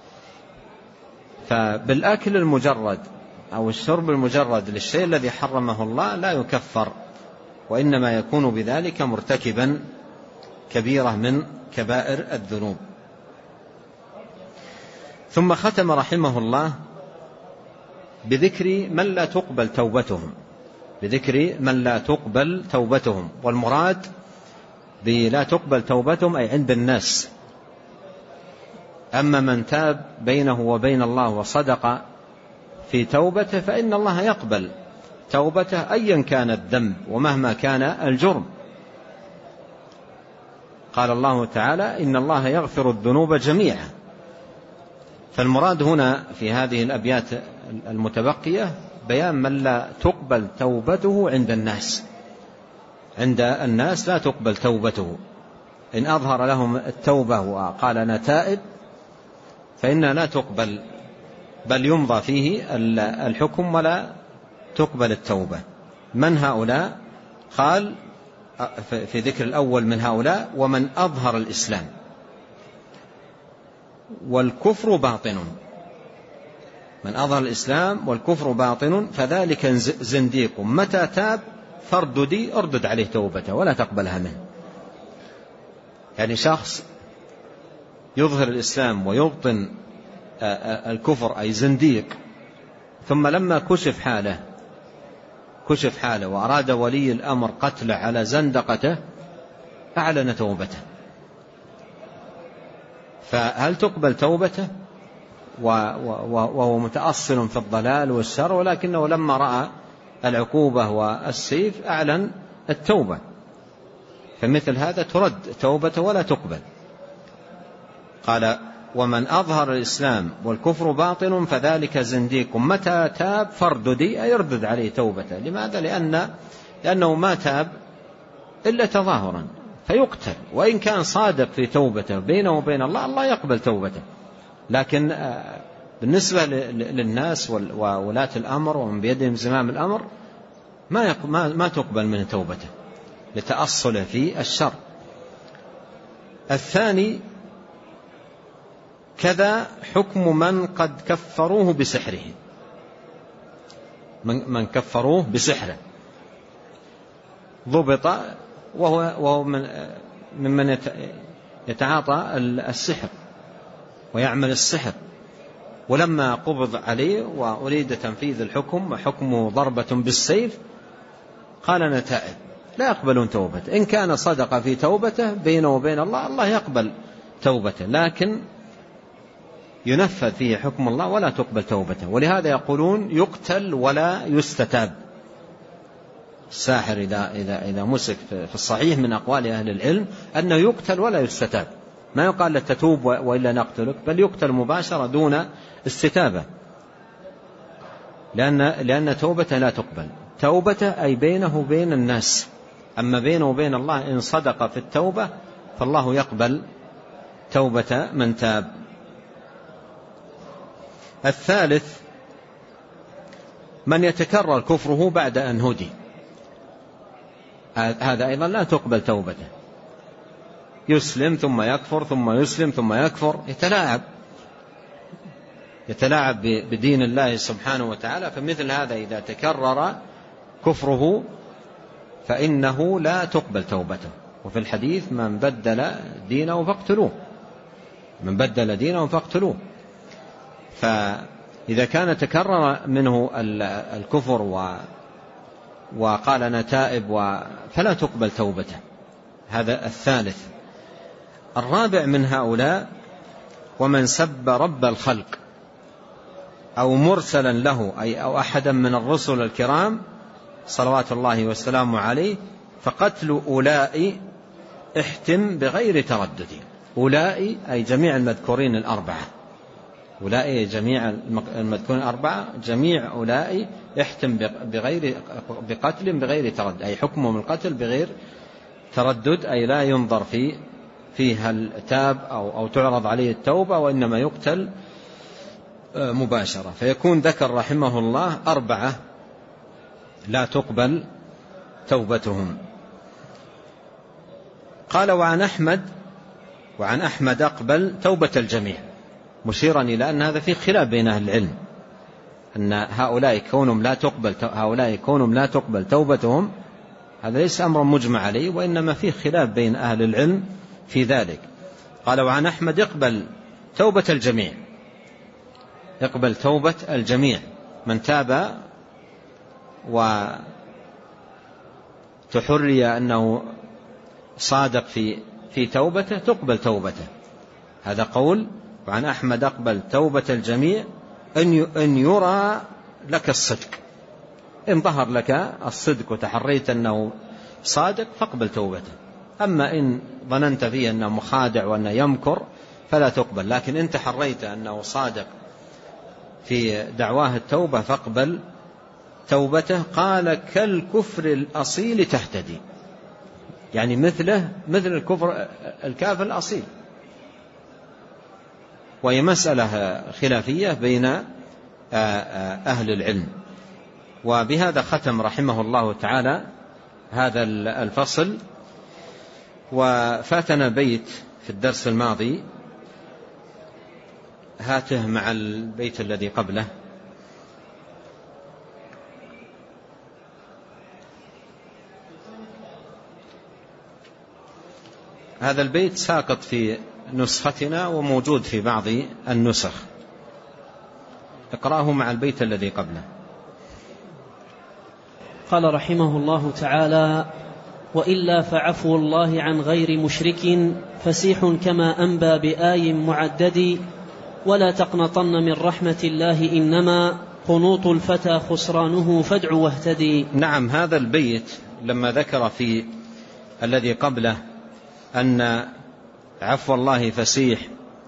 Speaker 2: فبالأكل المجرد أو الشرب المجرد للشيء الذي حرمه الله لا يكفر، وإنما يكون بذلك مرتكبا كبيرة من كبائر الذنوب. ثم ختم رحمه الله بذكر من لا تقبل توبتهم بذكر من لا تقبل توبتهم والمراد بلا تقبل توبتهم أي عند الناس. أما من تاب بينه وبين الله وصدق في توبته فإن الله يقبل توبته أيا كان الذنب ومهما كان الجرم. قال الله تعالى: إن الله يغفر الذنوب جميعا. فالمراد هنا في هذه الأبيات المتبقية بيان من لا تقبل توبته عند الناس. عند الناس لا تقبل توبته، إن أظهر لهم التوبة وقال أنا تائب فإنها لا تقبل، بل يمضى فيه الحكم ولا تقبل التوبة. من هؤلاء؟ قال في ذكر الأول من هؤلاء: ومن أظهر الإسلام والكفر باطن. من أظهر الإسلام والكفر باطن فذلك زنديق متى تاب فارددي، اردد عليه توبته ولا تقبلها منه. يعني شخص يظهر الإسلام ويبطن الكفر أي زنديق، ثم لما كشف حاله كشف حاله وأراد ولي الأمر قتله على زندقته أعلن توبته. فهل تقبل توبته وهو متأصل في الضلال والشر، ولكنه لما رأى العقوبة والسيف أعلن التوبة؟ فمثل هذا ترد توبته ولا تقبل. قال: ومن أظهر الإسلام والكفر باطن فذلك زنديق متى تاب فارددي، أي يردد عليه توبته. لماذا؟ لأن لأنه ما تاب إلا تظاهرا فيقتل، وإن كان صادق في توبته بينه وبين الله الله يقبل توبته. لكن بالنسبة للناس وولاة الأمر ومن بيدهم زمام الأمر ما ما تقبل من توبته لتأصله في الشر. الثاني: كذا حكم من قد كفروه بسحره، من كفروه بسحره ضبط وهو, وهو من ممن يتعاطى السحر ويعمل السحر، ولما قبض عليه وأريد تنفيذ الحكم وحكمه ضربة بالسيف قال أنا تائب، لا يقبلون توبته. إن كان صدق في توبته بينه وبين الله الله يقبل توبته، لكن ينفذ فيه حكم الله ولا تقبل توبته. ولهذا يقولون يقتل ولا يستتاب. الساحر إذا, إذا, إذا مسك في الصحيح من أقوال أهل العلم أنه يقتل ولا يستتاب، ما يقال لتتوب وإلا نقتلك، بل يقتل مباشرة دون استتابة، لأن, لأن توبته لا تقبل. توبته أي بينه وبين الناس، أما بينه وبين الله إن صدق في التوبة فالله يقبل توبة من تاب. الثالث: من يتكرر كفره بعد أن هدي، هذا أيضا لا تقبل توبته. يسلم ثم يكفر ثم يسلم ثم يكفر، يتلاعب يتلاعب بدين الله سبحانه وتعالى. فمثل هذا إذا تكرر كفره فإنه لا تقبل توبته. وفي الحديث من بدل دينه فاقتلوه، من بدل دينه فاقتلوه. فإذا كان تكرر منه الكفر وقال أنا تائب فلا تقبل توبته. هذا الثالث. الرابع من هؤلاء ومن سب رب الخلق أو مرسلا له أي أو أحدا من الرسل الكرام صلوات الله والسلام عليه، فقتل أولئك احتم بغير تردد. أولئك أي جميع المذكورين الأربعة، أولئك جميع المذكورين الأربعة، جميع أولئك احتم بغير بقتل بغير تردد، أي حكمهم القتل بغير تردد، أي لا ينظر في فيها التاب أو, أو تعرض عليه التوبة، وإنما يقتل مباشرة. فيكون ذكر رحمه الله أربعة لا تقبل توبتهم. قال وعن أحمد وعن أحمد أقبل توبة الجميع، مشيرا إلى أن هذا في خلاف بين أهل العلم، أن هؤلاء كونهم لا تقبل هؤلاء كونهم لا تقبل توبتهم هذا ليس أمر مجمع عليه، وإنما فيه خلاف بين أهل العلم في ذلك. قال وعن أحمد اقبل توبة الجميع، اقبل توبة الجميع، من تاب وتحري أنه صادق في في توبته تقبل توبته. هذا قول. وعن أحمد اقبل توبة الجميع أن يرى لك الصدق، إن ظهر لك الصدق وتحريت أنه صادق فاقبل توبته. أما إن ظننت فيه أنه مخادع وأنه يمكر فلا تقبل، لكن إن تحريت أنه صادق في دعواه التوبة فاقبل توبته. قال كالكفر الأصيل تهتدي، يعني مثله مثل الكفر الكافر الأصيل. وهي مسألة خلافية بين أهل العلم. وبهذا ختم رحمه الله تعالى هذا الفصل. وفاتنا بيت في الدرس الماضي، هاته مع البيت الذي قبله. هذا البيت ساقط في نسختنا وموجود في بعض النسخ. اقرأه مع البيت الذي قبله.
Speaker 1: قال رحمه الله تعالى: وإلا فعفو الله عن غير مشرك فسيح كما أنبى بآي معدد، ولا تقنطن من رحمة الله إنما قنوط الفتى خسرانه فادع واهتدي.
Speaker 2: نعم، هذا البيت لما ذكر في الذي قبله أن عفو الله فسيح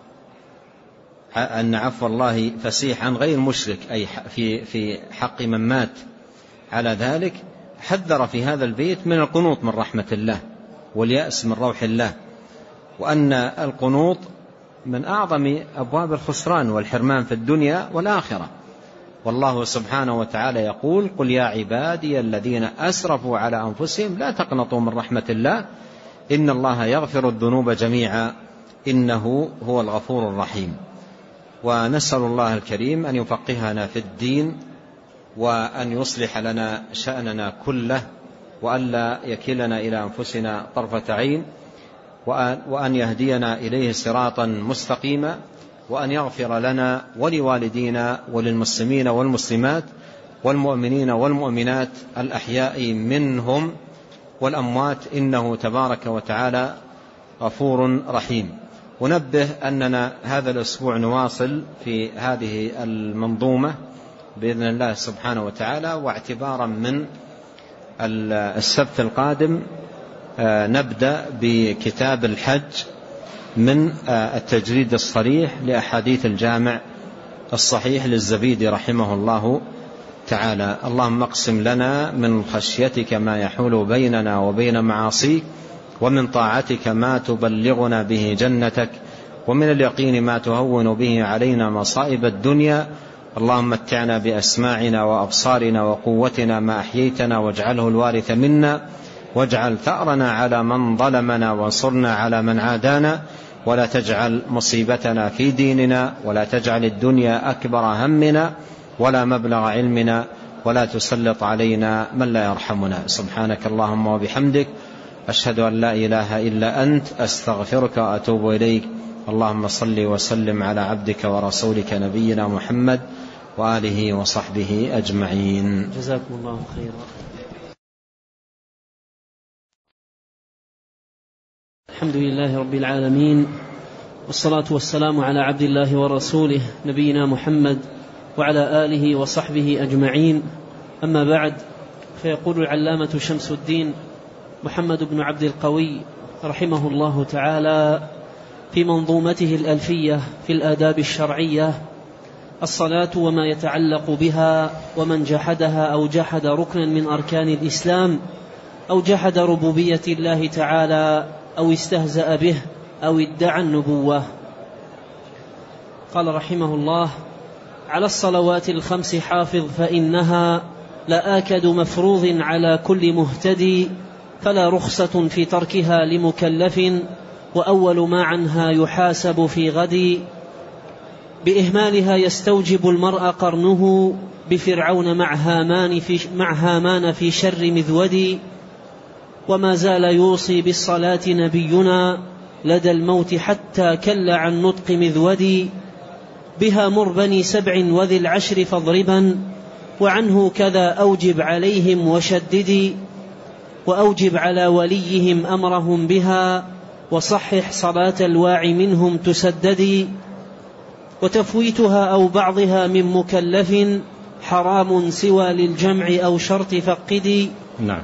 Speaker 2: أن عفو الله فسيح عن غير مشرك، أي في في حق من مات على ذلك، حذر في هذا البيت من القنوط من رحمة الله واليأس من روح الله، وأن القنوط من أعظم أبواب الخسران والحرمان في الدنيا والآخرة. والله سبحانه وتعالى يقول: قل يا عبادي الذين أسرفوا على أنفسهم لا تقنطوا من رحمة الله إن الله يغفر الذنوب جميعا إنه هو الغفور الرحيم. ونسأل الله الكريم أن يفقهنا في الدين، وأن يصلح لنا شأننا كله، وأن لا يكلنا إلى أنفسنا طرفة عين، وأن يهدينا إليه صراطا مستقيما، وأن يغفر لنا ولوالدينا وللمسلمين والمسلمات والمؤمنين والمؤمنات الأحياء منهم والأموات إنه تبارك وتعالى غفور رحيم. ونبه أننا هذا الأسبوع نواصل في هذه المنظومة بإذن الله سبحانه وتعالى، واعتبارا من السبت القادم نبدأ بكتاب الحج من التجريد الصريح لأحاديث الجامع الصحيح للزبيدي رحمه الله تعالى. اللهم اقسم لنا من خشيتك ما يحول بيننا وبين معاصيك، ومن طاعتك ما تبلغنا به جنتك، ومن اليقين ما تهون به علينا مصائب الدنيا. اللهم متعنا بأسماعنا وأبصارنا وقوتنا ما أحييتنا، واجعله الوارث منا، واجعل ثأرنا على من ظلمنا وانصرنا على من عادانا، ولا تجعل مصيبتنا في ديننا، ولا تجعل الدنيا أكبر همنا ولا مبلغ علمنا، ولا تسلط علينا من لا يرحمنا. سبحانك اللهم وبحمدك، أشهد أن لا إله إلا أنت، أستغفرك وأتوب إليك. اللهم صل وسلم على عبدك ورسولك نبينا محمد وآله وصحبه أجمعين.
Speaker 1: جزاكم الله خيرا. الحمد لله رب العالمين، والصلاة والسلام على عبد الله ورسوله نبينا محمد وعلى آله وصحبه أجمعين. أما بعد، فيقول العلامة شمس الدين محمد بن عبد القوي رحمه الله تعالى في منظومته الألفية في الآداب الشرعية: الصلاة وما يتعلق بها، ومن جحدها أو جحد ركنا من أركان الإسلام أو جحد ربوبية الله تعالى أو استهزأ به أو ادعى النبوة. قال رحمه الله: على الصلوات الخمس حافظ، فإنها لآكد مفروض على كل مهتدي، فلا رخصة في تركها لمكلف، وأول ما عنها يحاسب في غد. بإهمالها يستوجب المرء قرنه، بفرعون مع هامان في, مع هامان في شر مذود. وما زال يوصي بالصلاة نبينا لدى الموت حتى كل عن نطق مذود. بها مر بني سبع وذي العشر فاضربا، وعنه كذا أوجب عليهم وشددي. وأوجب على وليهم أمرهم بها، وصحح صلاة الواع منهم تسددي. وتفويتها أو بعضها من مكلف، حرام سوى للجمع أو شرط فقدي.
Speaker 2: نعم.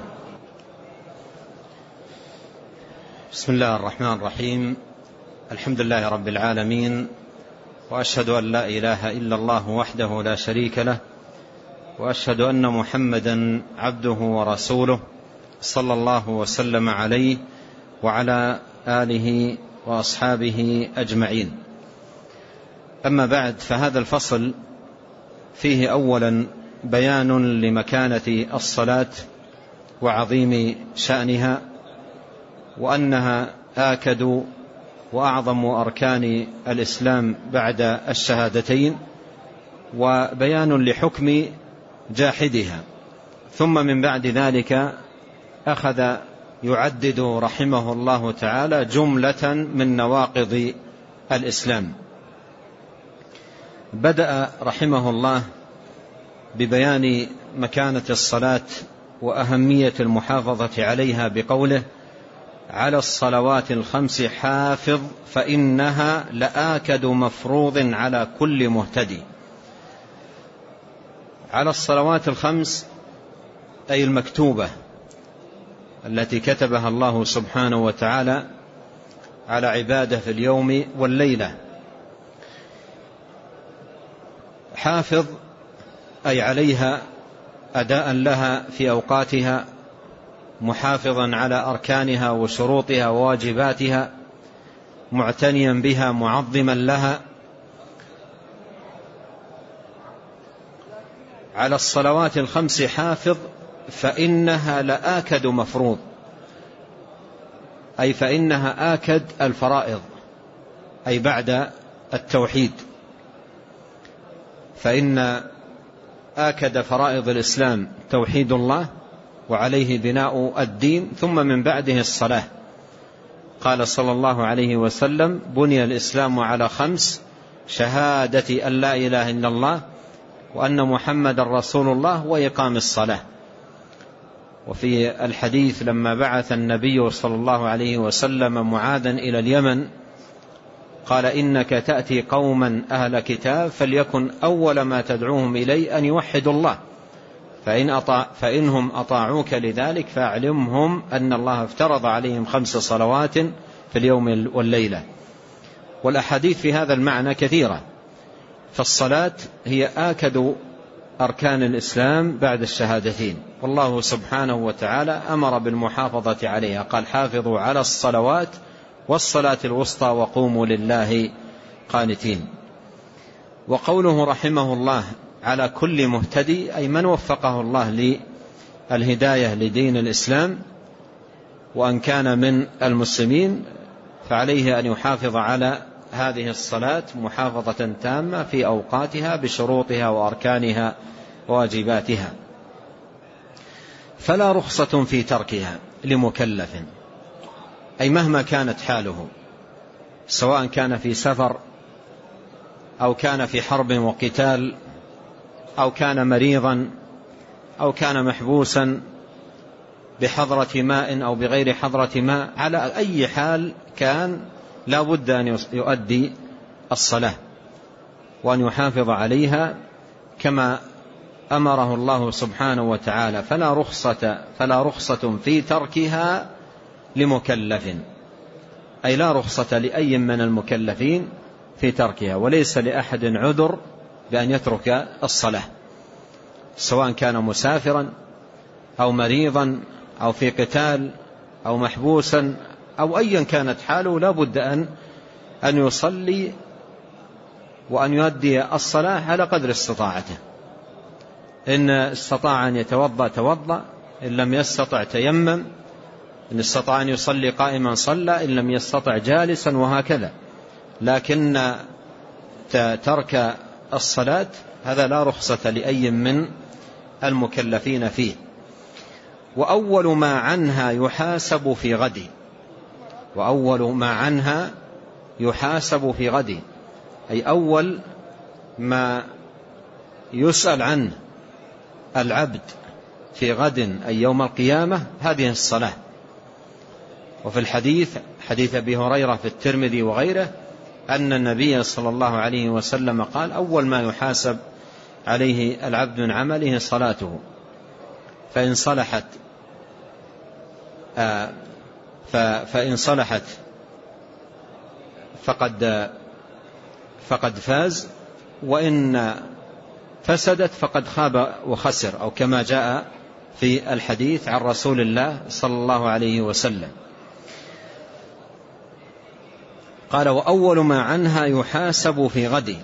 Speaker 2: بسم الله الرحمن الرحيم. الحمد لله رب العالمين، وأشهد أن لا إله إلا الله وحده لا شريك له، وأشهد أن محمدا عبده ورسوله، صلى الله وسلم عليه وعلى آله وأصحابه أجمعين. أما بعد، فهذا الفصل فيه أولا بيان لمكانة الصلاة وعظيم شأنها، وأنها آكد وأعظم أركان الإسلام بعد الشهادتين، وبيان لحكم جاحدها. ثم من بعد ذلك أخذ يعدد رحمه الله تعالى جملة من نواقض الإسلام. بدأ رحمه الله ببيان مكانة الصلاة وأهمية المحافظة عليها بقوله: على الصلوات الخمس حافظ، فإنها لآكد مفروض على كل مهتدي. على الصلوات الخمس أي المكتوبة التي كتبها الله سبحانه وتعالى على عباده في اليوم والليلة. حافظ أي عليها أداء لها في أوقاتها، محافظا على أركانها وشروطها وواجباتها، معتنيا بها معظما لها. على الصلوات الخمس حافظ، فإنها لآكد مفروض، أي فإنها آكد الفرائض، أي بعد التوحيد، فإن آكد فرائض الإسلام توحيد الله وعليه بناء الدين، ثم من بعده الصلاة. قال صلى الله عليه وسلم: بني الإسلام على خمس: شهادة أن لا إله إلا الله وأن محمد رسول الله وإقام الصلاة. وفي الحديث لما بعث النبي صلى الله عليه وسلم معاذا إلى اليمن قال: إنك تأتي قوما أهل كتاب، فليكن أول ما تدعوهم إليه أن يوحدوا الله، فإن أطاع فإنهم أطاعوك لذلك فأعلمهم أن الله افترض عليهم خمس صلوات في اليوم والليلة. والأحاديث في هذا المعنى كثيرة، فالصلاة هي آكد أركان الإسلام بعد الشهادتين، والله سبحانه وتعالى أمر بالمحافظة عليها، قال: حافظوا على الصلوات والصلاة الوسطى وقوموا لله قانتين. وقوله رحمه الله على كل مهتدي، أي من وفقه الله للهداية لدين الإسلام، وأن كان من المسلمين فعليه أن يحافظ على هذه الصلاة محافظة تامة في أوقاتها بشروطها وأركانها وواجباتها. فلا رخصة في تركها لمكلف، أي مهما كانت حاله، سواء كان في سفر أو كان في حرب وقتال أو كان مريضا أو كان محبوسا بحضرة ماء أو بغير حضرة ماء، على أي حال كان لا بد أن يؤدي الصلاة وأن يحافظ عليها كما أمره الله سبحانه وتعالى. فلا رخصة, فلا رخصة في تركها لمكلف، أي لا رخصة لأي من المكلفين في تركها، وليس لأحد عذر بأن يترك الصلاة، سواء كان مسافرا أو مريضا أو في قتال أو محبوسا أو أيا كانت حاله، لا بد أن أن يصلي وأن يؤدي الصلاة على قدر استطاعته. إن استطاع أن يتوضأ توضأ، إن لم يستطع تيمم، إن استطاع أن يصلي قائما صلى، إن لم يستطع جالسا، وهكذا. لكن ترك الصلاة هذا لا رخصة لأي من المكلفين فيه. وأول ما عنها يحاسب في غد، وأول ما عنها يحاسب في غد، أي أول ما يسأل عنه العبد في غد أي يوم القيامة هذه الصلاة. وفي الحديث حديث أبي هريرة في الترمذي وغيره أن النبي صلى الله عليه وسلم قال: أول ما يحاسب عليه العبد من عمله صلاته، فإن صلحت آه فإن صلحت فقد فقد فاز، وإن فسدت فقد خاب وخسر، أو كما جاء في الحديث عن رسول الله صلى الله عليه وسلم. قال: وأول ما عنها يحاسب في غد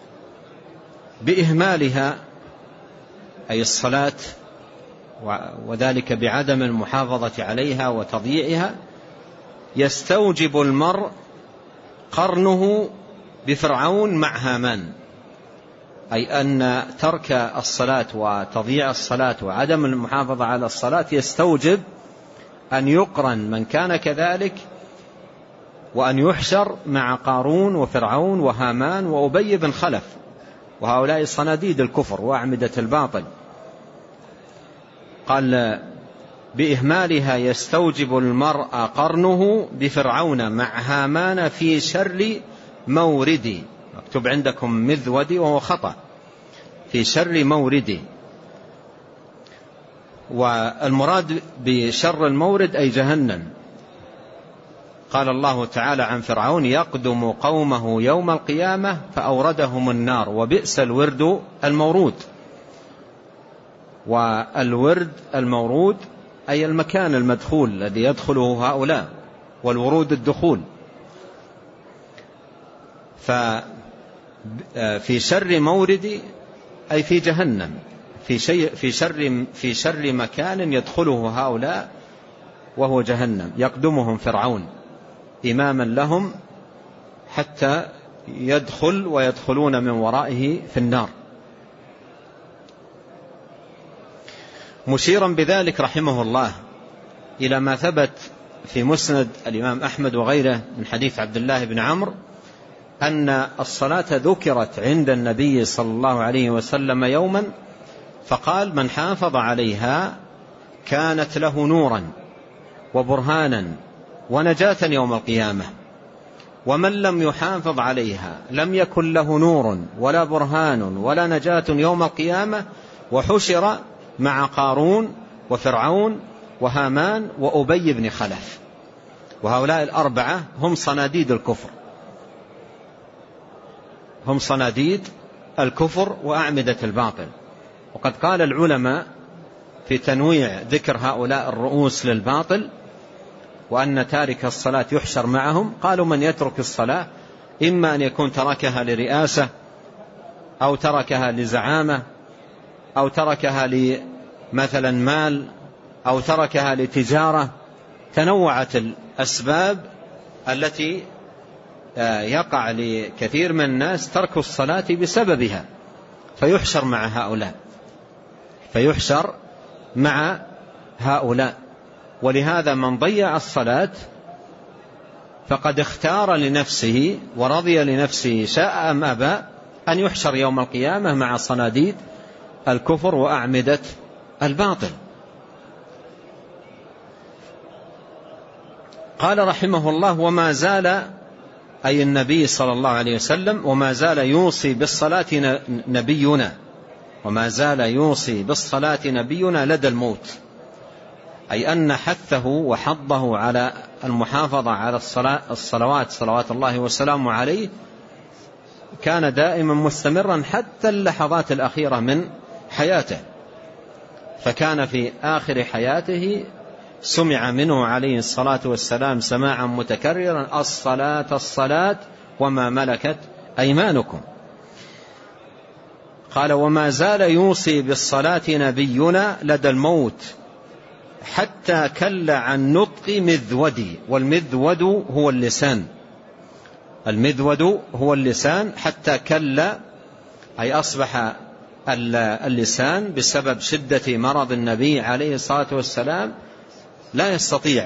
Speaker 2: بإهمالها، أي الصلاة، وذلك بعدم المحافظة عليها وتضييعها، يستوجب المرء قرنه بفرعون مع هامان، أي أن ترك الصلاة وتضييع الصلاة وعدم المحافظة على الصلاة يستوجب أن يقرن من كان كذلك، وأن يحشر مع قارون وفرعون وهامان وأبي بن خلف، وهؤلاء صناديد الكفر وأعمدة الباطل. قال: بإهمالها يستوجب المرء قرنه بفرعون مع هامان في شر موردي. مكتوب عندكم مذودي وهو خطأ، في شر موردي. والمراد بشر المورد أي جهنم. قال الله تعالى عن فرعون: يقدم قومه يوم القيامة فأوردهم النار وبئس الورد المورود. والورد المورود أي المكان المدخول الذي يدخله هؤلاء، والورود الدخول. ففي شر مورد أي في جهنم، في شيء في شر في شر مكان يدخله هؤلاء وهو جهنم، يقدمهم فرعون إماما لهم حتى يدخل ويدخلون من ورائه في النار. مشيرا بذلك رحمه الله إلى ما ثبت في مسند الإمام أحمد وغيره من حديث عبد الله بن عمرو أن الصلاة ذكرت عند النبي صلى الله عليه وسلم يوما فقال: من حافظ عليها كانت له نورا وبرهانا ونجاة يوم القيامة، ومن لم يحافظ عليها لم يكن له نور ولا برهان ولا نجاة يوم القيامة، وحشر مع قارون وفرعون وهامان وأبي بن خلف. وهؤلاء الأربعة هم صناديد الكفر، هم صناديد الكفر وأعمدة الباطل. وقد قال العلماء في تنويع ذكر هؤلاء الرؤوس للباطل وأن تارك الصلاة يحشر معهم، قالوا: من يترك الصلاة إما أن يكون تركها لرئاسة، أو تركها لزعامة، أو تركها لمثلا مال، أو تركها لتجارة، تنوعت الأسباب التي يقع لكثير من الناس ترك الصلاة بسببها، فيحشر مع هؤلاء فيحشر مع هؤلاء ولهذا من ضيع الصلاة فقد اختار لنفسه ورضي لنفسه شاء أم أبى أن يحشر يوم القيامة مع صناديد الكفر وأعمدة الباطل. قال رحمه الله: وما زال، أي النبي صلى الله عليه وسلم، وما زال يوصي بالصلاة نبينا وما زال يوصي بالصلاة نبينا لدى الموت، أي أن حثه وحضه على المحافظة على الصلاة الصلوات صلوات الله وسلامه عليه كان دائما مستمرا حتى اللحظات الأخيرة من حياته. فكان في آخر حياته سمع منه عليه الصلاة والسلام سماعا متكررا: الصلاة الصلاة وما ملكت أيمانكم. قال: وما زال يوصي بالصلاة نبينا لدى الموت حتى كل عن نطق مذودي، والمذود هو اللسان، المذود هو اللسان، حتى كل أي أصبح اللسان بسبب شدة مرض النبي عليه الصلاة والسلام لا يستطيع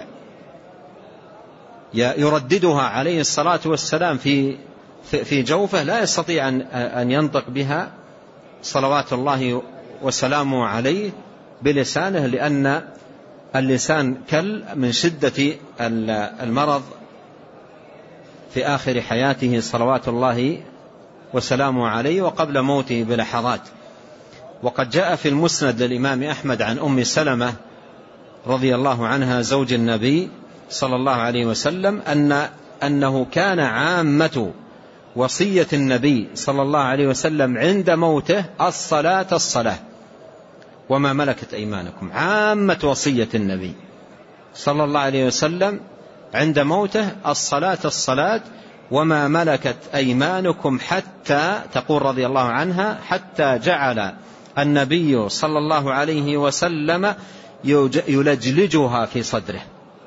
Speaker 2: يرددها عليه الصلاة والسلام في في جوفه، لا يستطيع أن ينطق بها صلوات الله وسلامه عليه بلسانه، لأن اللسان كل من شدة المرض في آخر حياته صلوات الله وسلامه عليه وقبل موته بلحظات. وقد جاء في المسند للإمام أحمد عن أم سلمة رضي الله عنها زوج النبي صلى الله عليه وسلم أن أنه كان عامة وصية النبي صلى الله عليه وسلم عند موته الصلاة الصلاة وما ملكت أيمانكم. عامة وصية النبي صلى الله عليه وسلم عند موته الصلاة الصلاة وما ملكت أيمانكم، حتى تقول رضي الله عنها: حتى جعل النبي صلى الله عليه وسلم يلجلجها في صدره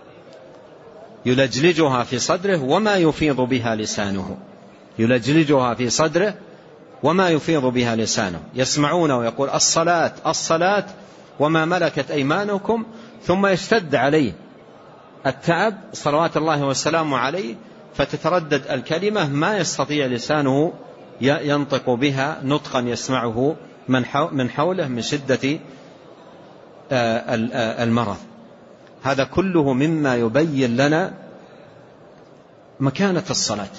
Speaker 2: يلجلجها في صدره وما يفيض بها لسانه يلجلجها في صدره وما يفيض بها لسانه. يسمعون ويقول: الصلاة الصلاة وما ملكت أيمانكم، ثم يشتد عليه التعب صلوات الله وسلامه عليه فتتردد الكلمة ما يستطيع لسانه ينطق بها نطقا يسمعه من حوله من شدة المرض. هذا كله مما يبين لنا مكانة الصلاة.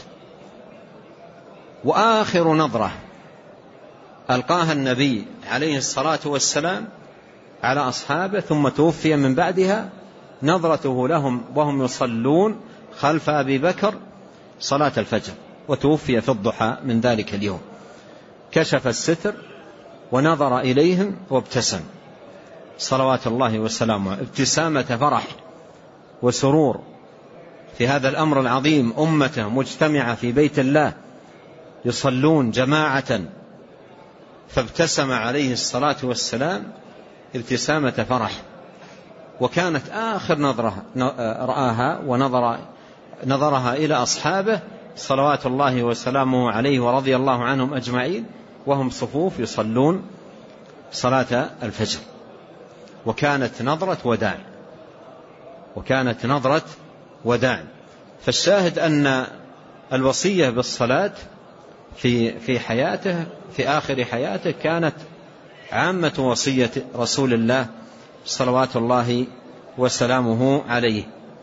Speaker 2: وآخر نظرة ألقاها النبي عليه الصلاة والسلام على أصحابه ثم توفي من بعدها نظرته لهم وهم يصلون خلف أبي بكر صلاة الفجر، وتوفي في الضحى من ذلك اليوم. كشف الستر ونظر إليهم وابتسم صلوات الله وسلامه، ابتسامة فرح وسرور في هذا الأمر العظيم. أمته مجتمعة في بيت الله يصلون جماعة، فابتسم عليه الصلاة والسلام ابتسامة فرح. وكانت آخر نظرة رآها ونظر نظرها إلى أصحابه صلوات الله وسلامه عليه ورضي الله عنهم أجمعين وهم صفوف يصلون صلاة الفجر. وكانت نظرة وداع وكانت نظرة وداع فالشاهد أن الوصية بالصلاة في في حياته في آخر حياته كانت عامة وصية رسول الله صلوات الله وسلامه عليه.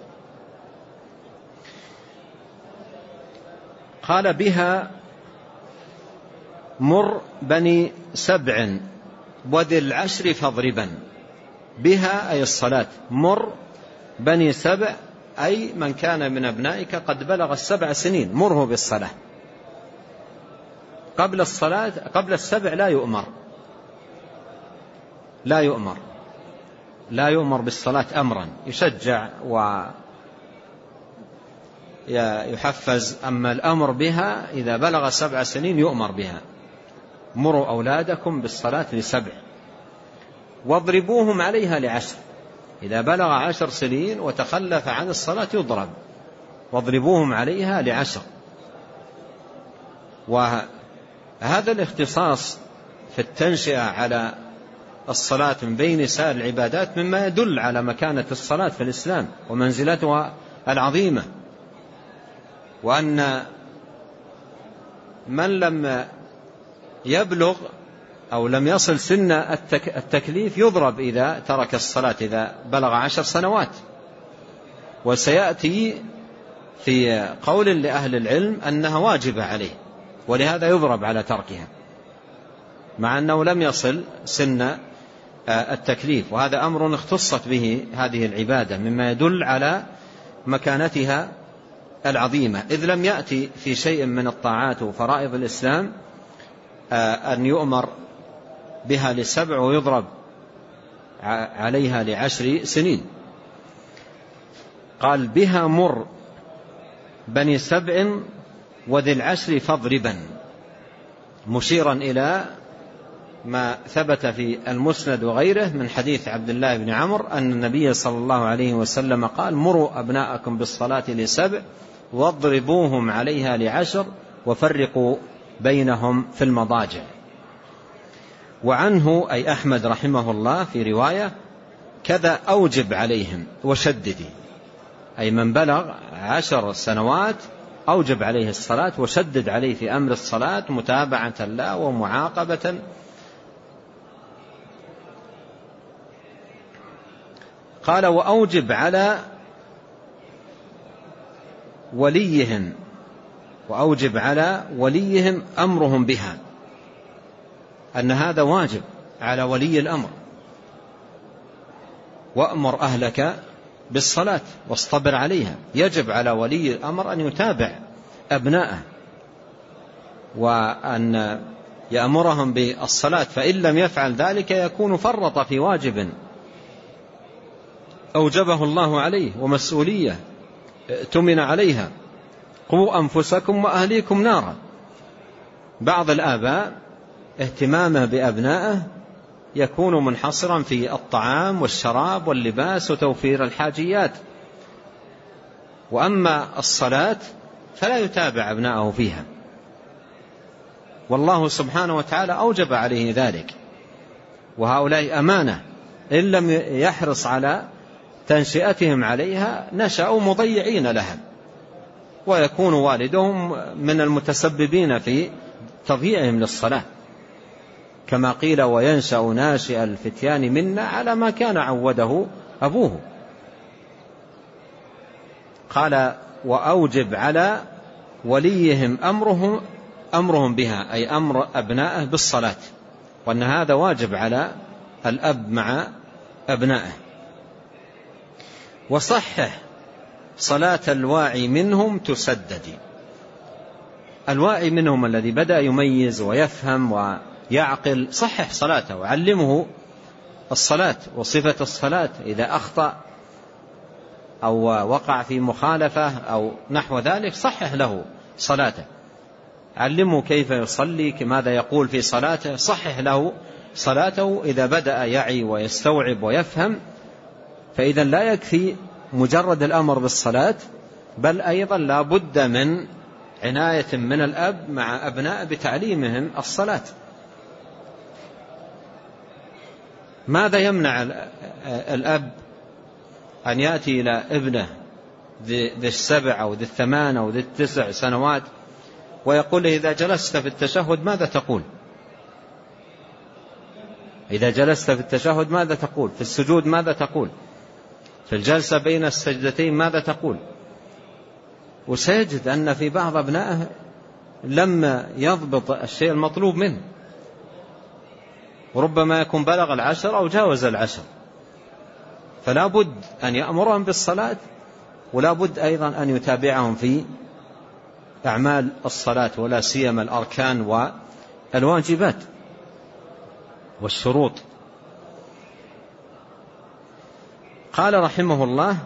Speaker 2: قال: بها مر بني سبع وذي العشر فاضربا. بها أي الصلاة، مر بني سبع أي من كان من أبنائك قد بلغ السبع سنين مره بالصلاة. قبل الصلاة قبل السبع لا يؤمر لا يؤمر لا يؤمر بالصلاة أمرا، يشجع ويحفز. أما الأمر بها إذا بلغ سبع سنين يؤمر بها. مروا أولادكم بالصلاة لسبع واضربوهم عليها لعشر. إذا بلغ عشر سنين وتخلف عن الصلاة يضرب، واضربوهم عليها لعشر. وهذا الاختصاص في التنشئة على الصلاة من بين سائر العبادات مما يدل على مكانة الصلاة في الإسلام ومنزلتها العظيمة، وأن من لم يبلغ أو لم يصل سن التكليف يضرب إذا ترك الصلاة إذا بلغ عشر سنوات. وسيأتي في قول لأهل العلم أنها واجبة عليه، ولهذا يضرب على تركها مع أنه لم يصل سن التكليف. وهذا أمر اختصت به هذه العبادة مما يدل على مكانتها العظيمة، إذ لم يأتي في شيء من الطاعات وفرائض الإسلام أن يؤمر بها لسبع ويضرب عليها لعشر سنين. قال بها مر بني سبع وذي العشر فاضربا، مشيرا إلى ما ثبت في المسند وغيره من حديث عبد الله بن عمرو أن النبي صلى الله عليه وسلم قال مروا أبناءكم بالصلاة لسبع واضربوهم عليها لعشر وفرقوا بينهم في المضاجع. وعنه أي أحمد رحمه الله في رواية كذا أوجب عليهم وشددي، أي من بلغ عشر سنوات أوجب عليه الصلاة وشدد عليه في أمر الصلاة متابعة له ومعاقبة. قال وأوجب على وليهم وأوجب على وليهم أمرهم بها، أن هذا واجب على ولي الأمر. وأمر أهلك بالصلاة واصطبر عليها، يجب على ولي الأمر أن يتابع أبناءه وأن يأمرهم بالصلاة، فإن لم يفعل ذلك يكون فرط في واجب أوجبه الله عليه ومسؤولية ائتمن عليها. قوا أنفسكم وأهليكم نارا. بعض الآباء اهتمامه بأبنائه يكون منحصرا في الطعام والشراب واللباس وتوفير الحاجيات، وأما الصلاة فلا يتابع أبنائه فيها، والله سبحانه وتعالى أوجب عليه ذلك. وهؤلاء أمانة، إن لم يحرص على تنشئتهم عليها نشأوا مضيعين لها، ويكون والدهم من المتسببين في تضييعهم للصلاة، كما قيل وينشأ ناشئ الفتيان منا على ما كان عوده أبوه. قال وأوجب على وليهم أمرهم, أمرهم بها، أي أمر أبنائه بالصلاة، وأن هذا واجب على الأب مع أبنائه. وصحح صلاة الواعي منهم تسدد. الواعي منهم الذي بدأ يميز ويفهم ويعقل صحح صلاته وعلمه الصلاة وصفة الصلاة، إذا أخطأ أو وقع في مخالفة أو نحو ذلك صحح له صلاته، علمه كيف يصلي، ماذا يقول في صلاته، صحح له صلاته إذا بدأ يعي ويستوعب ويفهم. فإذا لا يكفي مجرد الأمر بالصلاة، بل أيضا لا بد من عناية من الأب مع أبناء بتعليمهم الصلاة. ماذا يمنع الأب أن يأتي إلى ابنه ذي السبع أو ذي الثمان أو ذي التسع سنوات ويقول له إذا جلست في التشهد ماذا تقول؟ إذا جلست في التشهد ماذا تقول؟ في السجود ماذا تقول؟ في الجلسة بين السجدتين ماذا تقول؟ وسيجد أن في بعض أبنائه لم يضبط الشيء المطلوب منه، وربما يكون بلغ العشر أو جاوز العشر، فلا بد أن يأمرهم بالصلاة، ولا بد أيضا أن يتابعهم في أعمال الصلاة، ولا سيما الأركان والواجبات والشروط. قال رحمه الله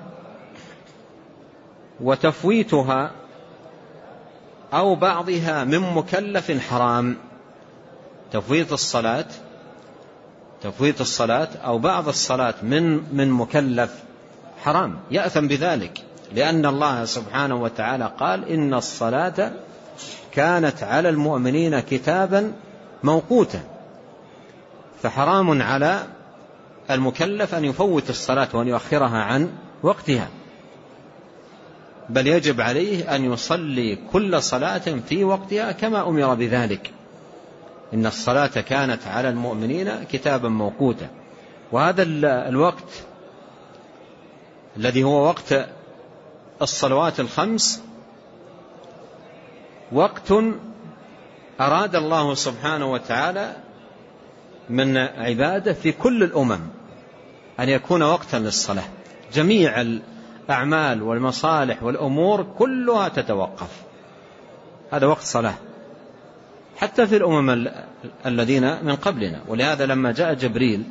Speaker 2: وتفويتها أو بعضها من مكلف حرام. تفويت الصلاة تفويت الصلاة أو بعض الصلاة من من مكلف حرام، يأثم بذلك، لأن الله سبحانه وتعالى قال إن الصلاة كانت على المؤمنين كتابا موقوتا، فحرام على المكلف أن يفوت الصلاة وأن يؤخرها عن وقتها، بل يجب عليه أن يصلي كل صلاة في وقتها كما أمر بذلك. إن الصلاة كانت على المؤمنين كتابا موقوتا. وهذا الوقت الذي هو وقت الصلوات الخمس وقت أراد الله سبحانه وتعالى من عباده في كل الأمم أن يكون وقتا للصلاة، جميع الأعمال والمصالح والأمور كلها تتوقف، هذا وقت صلاة حتى في الأمم الذين من قبلنا. ولهذا لما جاء جبريل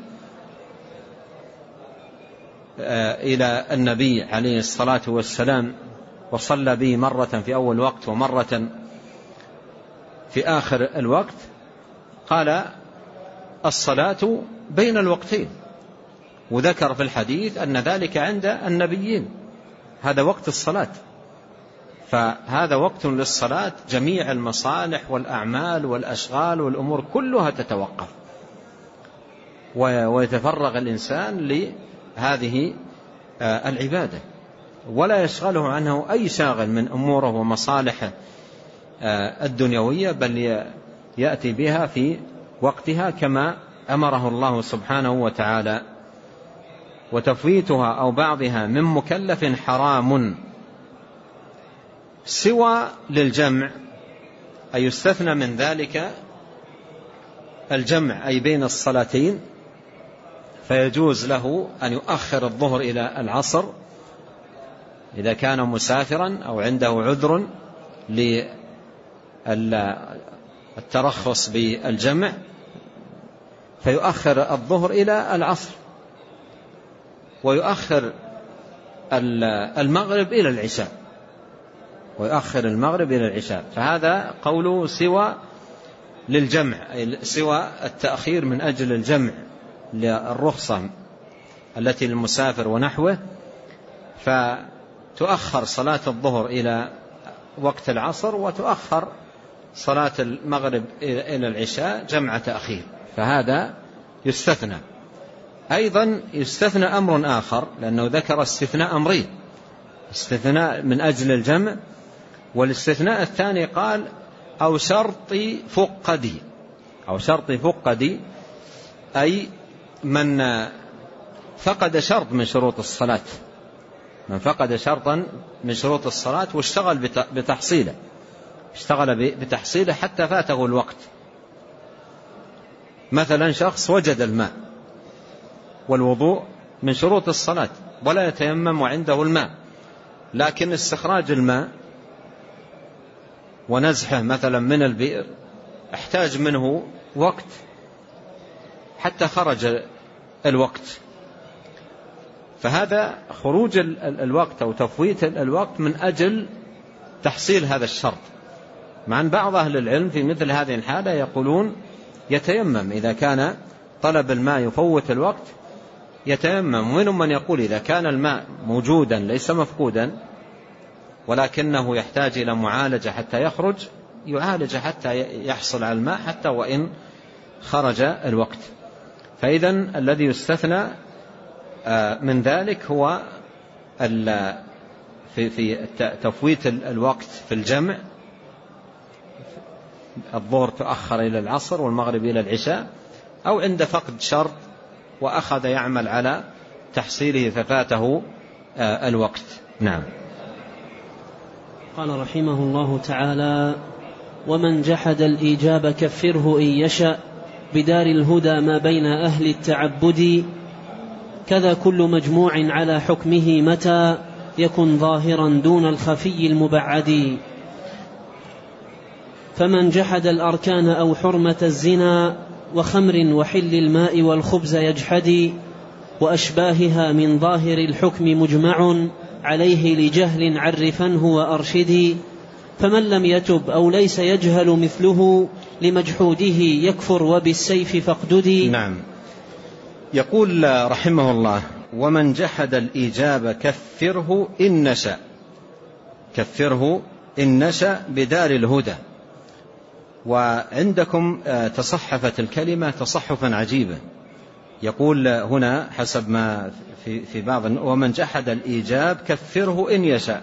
Speaker 2: إلى النبي عليه الصلاة والسلام وصلى به مرة في أول وقت ومرة في آخر الوقت، قال الصلاة بين الوقتين، وذكر في الحديث أن ذلك عند النبيين، هذا وقت الصلاة، فهذا وقت للصلاة، جميع المصالح والأعمال والأشغال والأمور كلها تتوقف ويتفرغ الإنسان لهذه العبادة، ولا يشغله عنه أي شاغل من أموره ومصالحه الدنيوية، بل يأتي بها في وقتها كما أمره الله سبحانه وتعالى. وتفويتها أو بعضها من مكلف حرام سوى للجمع، أي يستثنى من ذلك الجمع أي بين الصلاتين، فيجوز له أن يؤخر الظهر إلى العصر إذا كان مسافرا أو عنده عذر للترخص بالجمع، فيؤخر الظهر إلى العصر، ويؤخر المغرب إلى العشاء، ويؤخر المغرب إلى العشاء، فهذا قوله سوى للجمع، أي سوى التأخير من أجل الجمع للرخصة التي للمسافر ونحوه، فتؤخر صلاة الظهر إلى وقت العصر، وتؤخر صلاة المغرب إلى العشاء جمع تأخير، فهذا يستثنى. أيضا يستثنى أمر آخر، لأنه ذكر استثناء أمرين، استثناء من أجل الجمع، والاستثناء الثاني قال أو شرط فقدي، أو شرط فقدي أي من فقد شرط من شروط الصلاة، من فقد شرطا من شروط الصلاة واشتغل بتحصيله، اشتغل بتحصيله حتى فاته الوقت. مثلا شخص وجد الماء، والوضوء من شروط الصلاة ولا يتيمم وعنده الماء، لكن استخراج الماء ونزحه مثلا من البئر احتاج منه وقت حتى خرج الوقت، فهذا خروج الوقت أو تفويت الوقت من أجل تحصيل هذا الشرط. مع أن بعض أهل العلم في مثل هذه الحالة يقولون يتيمم إذا كان طلب الماء يفوت الوقت، يتيمم. ومنهم من يقول إذا كان الماء موجودا ليس مفقودا ولكنه يحتاج إلى معالجة حتى يخرج، يعالج حتى يحصل على الماء حتى وإن خرج الوقت. فإذا الذي يستثنى من ذلك هو في تفويت الوقت في الجمع، الظهر تؤخر إلى العصر والمغرب إلى العشاء، أو عند فقد شرط وأخذ يعمل على تحصيله ففاته الوقت. نعم.
Speaker 1: قال رحمه الله تعالى: ومن جحد الإيجاب كفره إن يشأ بدار الهدى ما بين أهل التعبد، كذا كل مجموع على حكمه متى يكن ظاهرا دون الخفي المبعد. فمن جحد الأركان أو حرمة الزنا وخمر وحل الماء والخبز يجحد، وأشباهها من ظاهر الحكم مجمع عليه لجهل عرفنه وأرشدي. فمن لم يتب أو ليس يجهل مثله لمجحوده يكفر وبالسيف فاقددي.
Speaker 2: نعم. يقول رحمه الله: ومن جحد الإيجاب كفره إن نشأ، كفره إن نشأ بدار الهدى. وعندكم تصحفت الكلمة تصحفا عجيبا، يقول هنا حسب ما في, في بعض: ومن جحد الإيجاب كفره إن يشاء.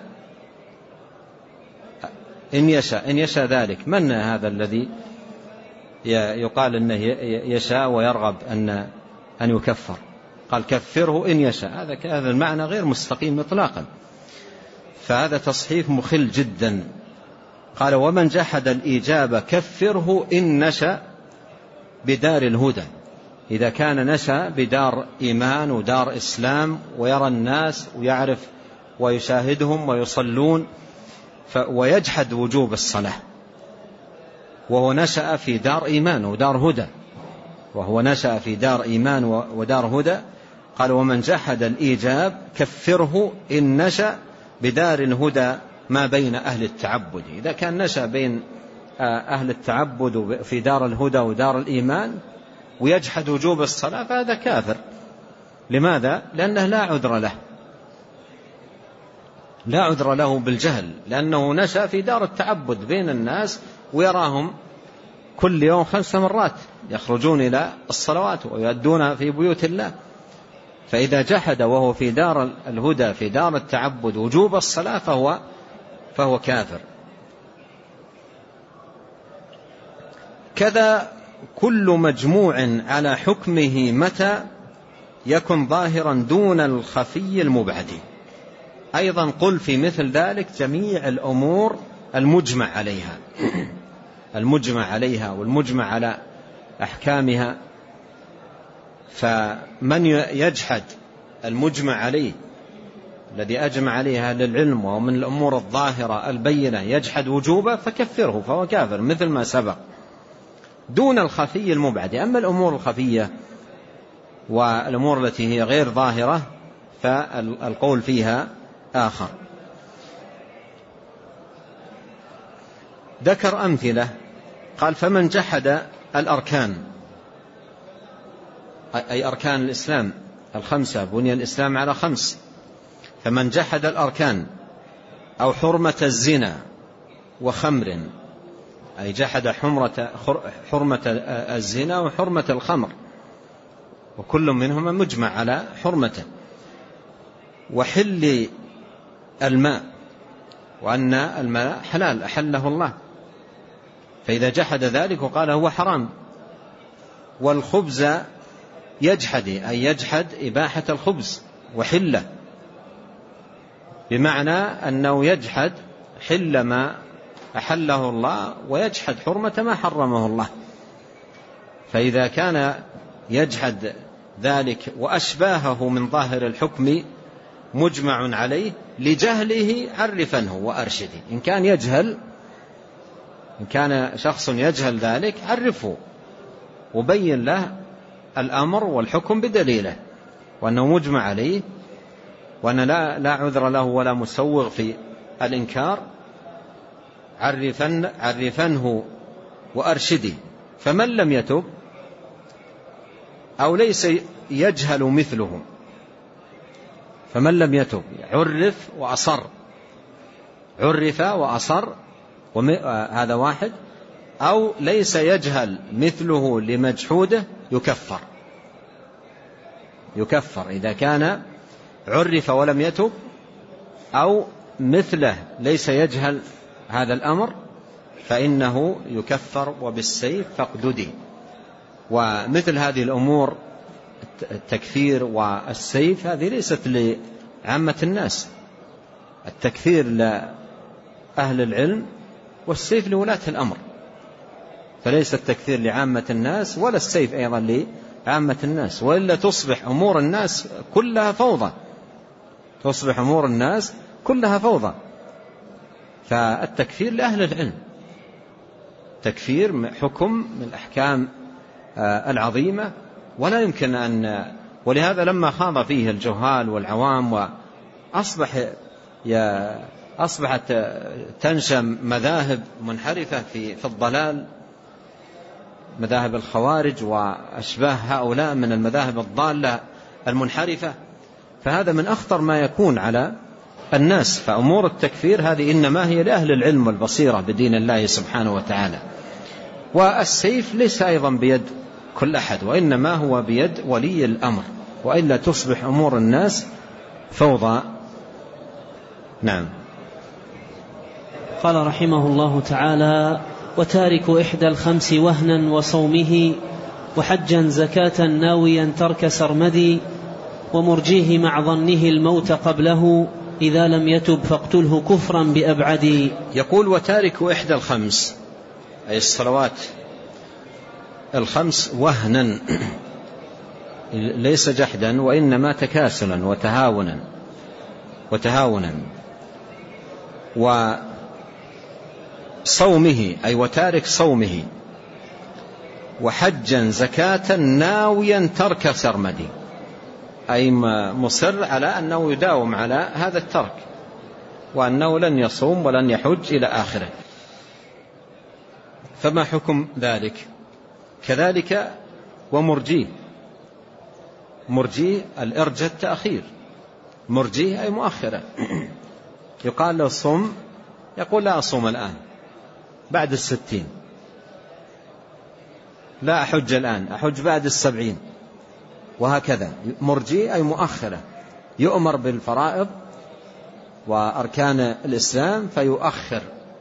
Speaker 2: إن يشاء إن يشاء ذلك، من هذا الذي يقال أنه يشاء ويرغب أن أن يكفر؟ قال كفره إن يشاء، هذا هذا المعنى غير مستقيم إطلاقا، فهذا تصحيف مخل جدا. قال: ومن جحد الإيجاب كفره إن نشأ بدار الهدى، إذا كان نشأ بدار إيمان ودار إسلام ويرى الناس ويعرف ويشاهدهم ويصلون ويجحد وجوب الصلاة، وهو نشأ في دار إيمان ودار هدى، وهو نشأ في دار إيمان ودار هدى. قال: ومن جحد الإيجاب كفره إن نشأ بدار الهدى ما بين أهل التعبد. إذا كان نشأ بين أهل التعبد في دار الهدى ودار الإيمان ويجحد وجوب الصلاة فهذا كافر. لماذا؟ لأنه لا عذر له، لا عذر له بالجهل، لأنه نشأ في دار التعبد بين الناس ويراهم كل يوم خمس مرات يخرجون إلى الصلوات ويؤدون في بيوت الله. فإذا جحد وهو في دار الهدى في دار التعبد وجوب الصلاة فهو فهو كافر. كذا كل مجموع على حكمه متى يكن ظاهرا دون الخفي المبعد. أيضا قل في مثل ذلك جميع الأمور المجمع عليها المجمع عليها والمجمع على أحكامها. فمن يجحد المجمع عليه الذي أجمع عليه أهل العلم ومن الأمور الظاهرة البينة يجحد وجوبه فكفره، فهو كافر مثل ما سبق، دون الخفي المبعد. أما الأمور الخفية والأمور التي هي غير ظاهرة فالقول فيها آخر. ذكر أمثلة، قال: فمن جحد الأركان، أي أركان الإسلام الخمسة، بني الإسلام على خمس، فمن جحد الأركان أو حرمة الزنا وخمر، أي جحد حرمة, حرمة الزنا وحرمة الخمر، وكل منهما مجمع على حرمته، وحل الماء، وأن الماء حلال أحله الله، فإذا جحد ذلك وقال هو حرام. والخبز يجحد، أي يجحد إباحة الخبز وحله، بمعنى أنه يجحد حل ما أحله الله ويجحد حرمة ما حرمه الله. فإذا كان يجحد ذلك وأشباهه من ظاهر الحكم مجمع عليه لجهله عرفنه وأرشده. إن كان يجهل إن كان شخص يجهل ذلك عرفه وبين له الأمر والحكم بدليله، وأنه مجمع عليه، وأن لا, لا عذر له ولا مسوغ في الإنكار. عرفن عرفنه وأرشده. فمن لم يتب أو ليس يجهل مثله، فمن لم يتب عرف وأصر، عرف وأصر، هذا واحد، أو ليس يجهل مثله لمجحوده يكفر يكفر إذا كان عرف ولم يتب، أو مثله ليس يجهل هذا الأمر فإنه يكفر وبالسيف فاقدده. ومثل هذه الأمور التكفير والسيف هذه ليست لعامة الناس، التكفير لأهل العلم والسيف لولاة الأمر، فليس التكفير لعامة الناس ولا السيف أيضا لعامة الناس، وإلا تصبح أمور الناس كلها فوضى تصبح أمور الناس كلها فوضى. فالتكفير لأهل العلم، تكفير حكم من الأحكام العظيمة، ولا يمكن أن ولهذا لما خاض فيه الجهال والعوام وأصبح أصبحت تنشأ مذاهب منحرفة في في الضلال مذاهب الخوارج وأشباه هؤلاء من المذاهب الضالة المنحرفة، فهذا من أخطر ما يكون على الناس. فأمور التكفير هذه إنما هي لأهل العلم والبصيرة بدين الله سبحانه وتعالى. والسيف ليس أيضا بيد كل أحد، وإنما هو بيد ولي الأمر، وإلا تصبح أمور الناس فوضى. نعم.
Speaker 1: قال رحمه الله تعالى: وتارك إحدى الخمس وهنا وصومه، وحجا زكاة ناويا ترك سرمدي، ومرجيه مع ظنه الموت قبله، إذا لم يتب فاقتله كفرا بأبعد.
Speaker 2: يقول: وتارك إحدى الخمس، أي الصلوات الخمس، وهنا ليس جحدا، وإنما تكاسلا وتهاونا وتهاونا وصومه، أي وتارك صومه، وحجا زكاة ناويا ترك سرمدي، أي مصر على أنه يداوم على هذا الترك، وأنه لن يصوم ولن يحج إلى آخره. فما حكم ذلك؟ كذلك ومرجيه، مرجيه الإرجاء التأخير، مرجيه أي مؤخرة. يقال له صم، يقول لا أصوم الآن، بعد الستين، لا أحج الآن، أحج بعد السبعين، وهكذا. مرجيه أي مؤخرة، يؤمر بالفرائض وأركان الإسلام فيؤخر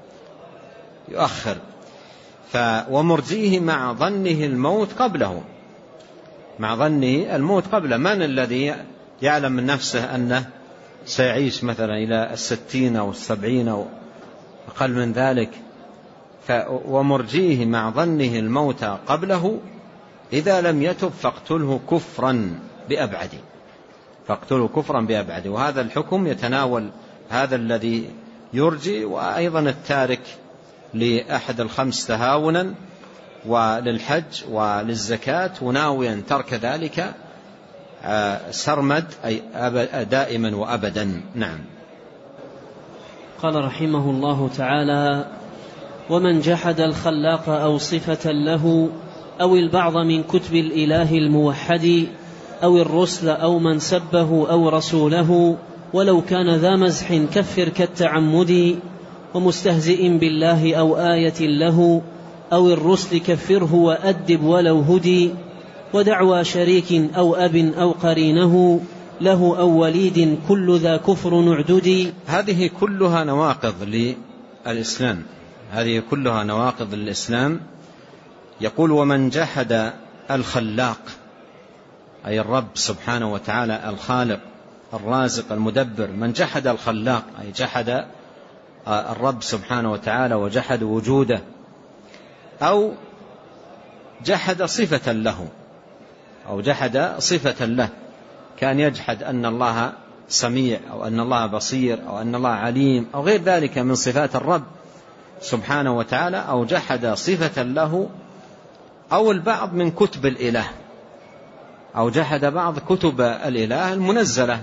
Speaker 2: يؤخر ف ومرجيه مع ظنه الموت قبله، مع ظنه الموت قبله. من الذي يعلم من نفسه أنه سيعيش مثلا إلى الستين أو السبعين أو أقل من ذلك؟ ف ومرجيه مع ظنه الموت قبله، إذا لم يتب فاقتله كفرا بأبعد، فاقتله كفرا بأبعد. وهذا الحكم يتناول هذا الذي يرجي، وأيضا التارك لأحد الخمس تهاونا، وللحج وللزكاة وناويا ترك ذلك سرمد، أي دائما وأبدا. نعم.
Speaker 1: قال رحمه الله تعالى: ومن جحد الخلاق أو صفة له، أو البعض من كتب الإله الموحد، أو الرسل، أو من سبه أو رسوله، ولو كان ذا مزح كفر كالتعمد، ومستهزئ بالله أو آية له، أو الرسل كفره وأدب ولو هدي، ودعوى شريك أو أب أو قرينه، له أو وليد، كل ذا كفر نعددي.
Speaker 2: هذه كلها نواقض للإسلام، هذه كلها نواقض للإسلام. يقول: ومن جحد الخلاق، أي الرب سبحانه وتعالى الخالق الرازق المدبر. من جحد الخلاق أي جحد الرب سبحانه وتعالى وجحد وجوده، أو جحد صفة له، أو جحد صفة له، كان يجحد أن الله سميع، أو أن الله بصير، أو أن الله عليم، أو غير ذلك من صفات الرب سبحانه وتعالى، أو جحد صفة له، أو البعض من كتب الإله، أو جحد بعض كتب الإله المنزلة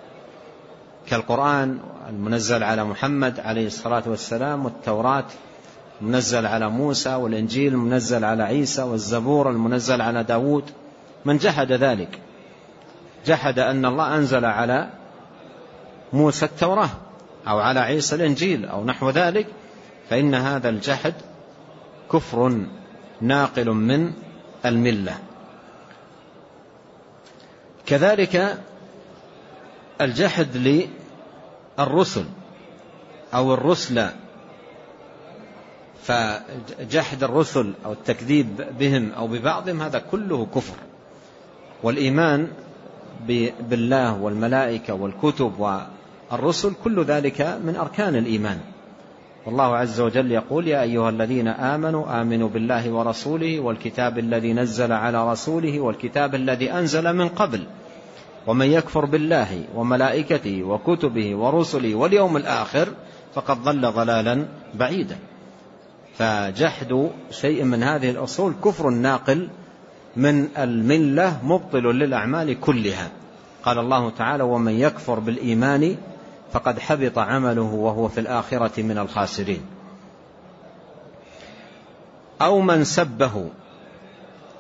Speaker 2: كالقرآن المنزل على محمد عليه الصلاة والسلام، والتوراة المنزل على موسى، والإنجيل المنزل على عيسى، والزبور المنزل على داود. من جحد ذلك، جحد أن الله أنزل على موسى التوراة أو على عيسى الإنجيل أو نحو ذلك، فإن هذا الجحد كفر ناقل من الملة. كذلك الجحد للرسل أو الرسل، فجحد الرسل أو التكذيب بهم أو ببعضهم هذا كله كفر. والإيمان بالله والملائكة والكتب والرسل كل ذلك من أركان الإيمان. والله عز وجل يقول: يا أيها الذين آمنوا آمنوا بالله ورسوله والكتاب الذي نزل على رسوله والكتاب الذي أنزل من قبل، ومن يكفر بالله وملائكته وكتبه ورسله واليوم الآخر فقد ضل ضلالا بعيدا. فجحد شيء من هذه الأصول كفر ناقل من الملة مبطل للأعمال كلها. قال الله تعالى: ومن يكفر بالإيمان فقد حبط عمله وهو في الآخرة من الخاسرين. أو من سبه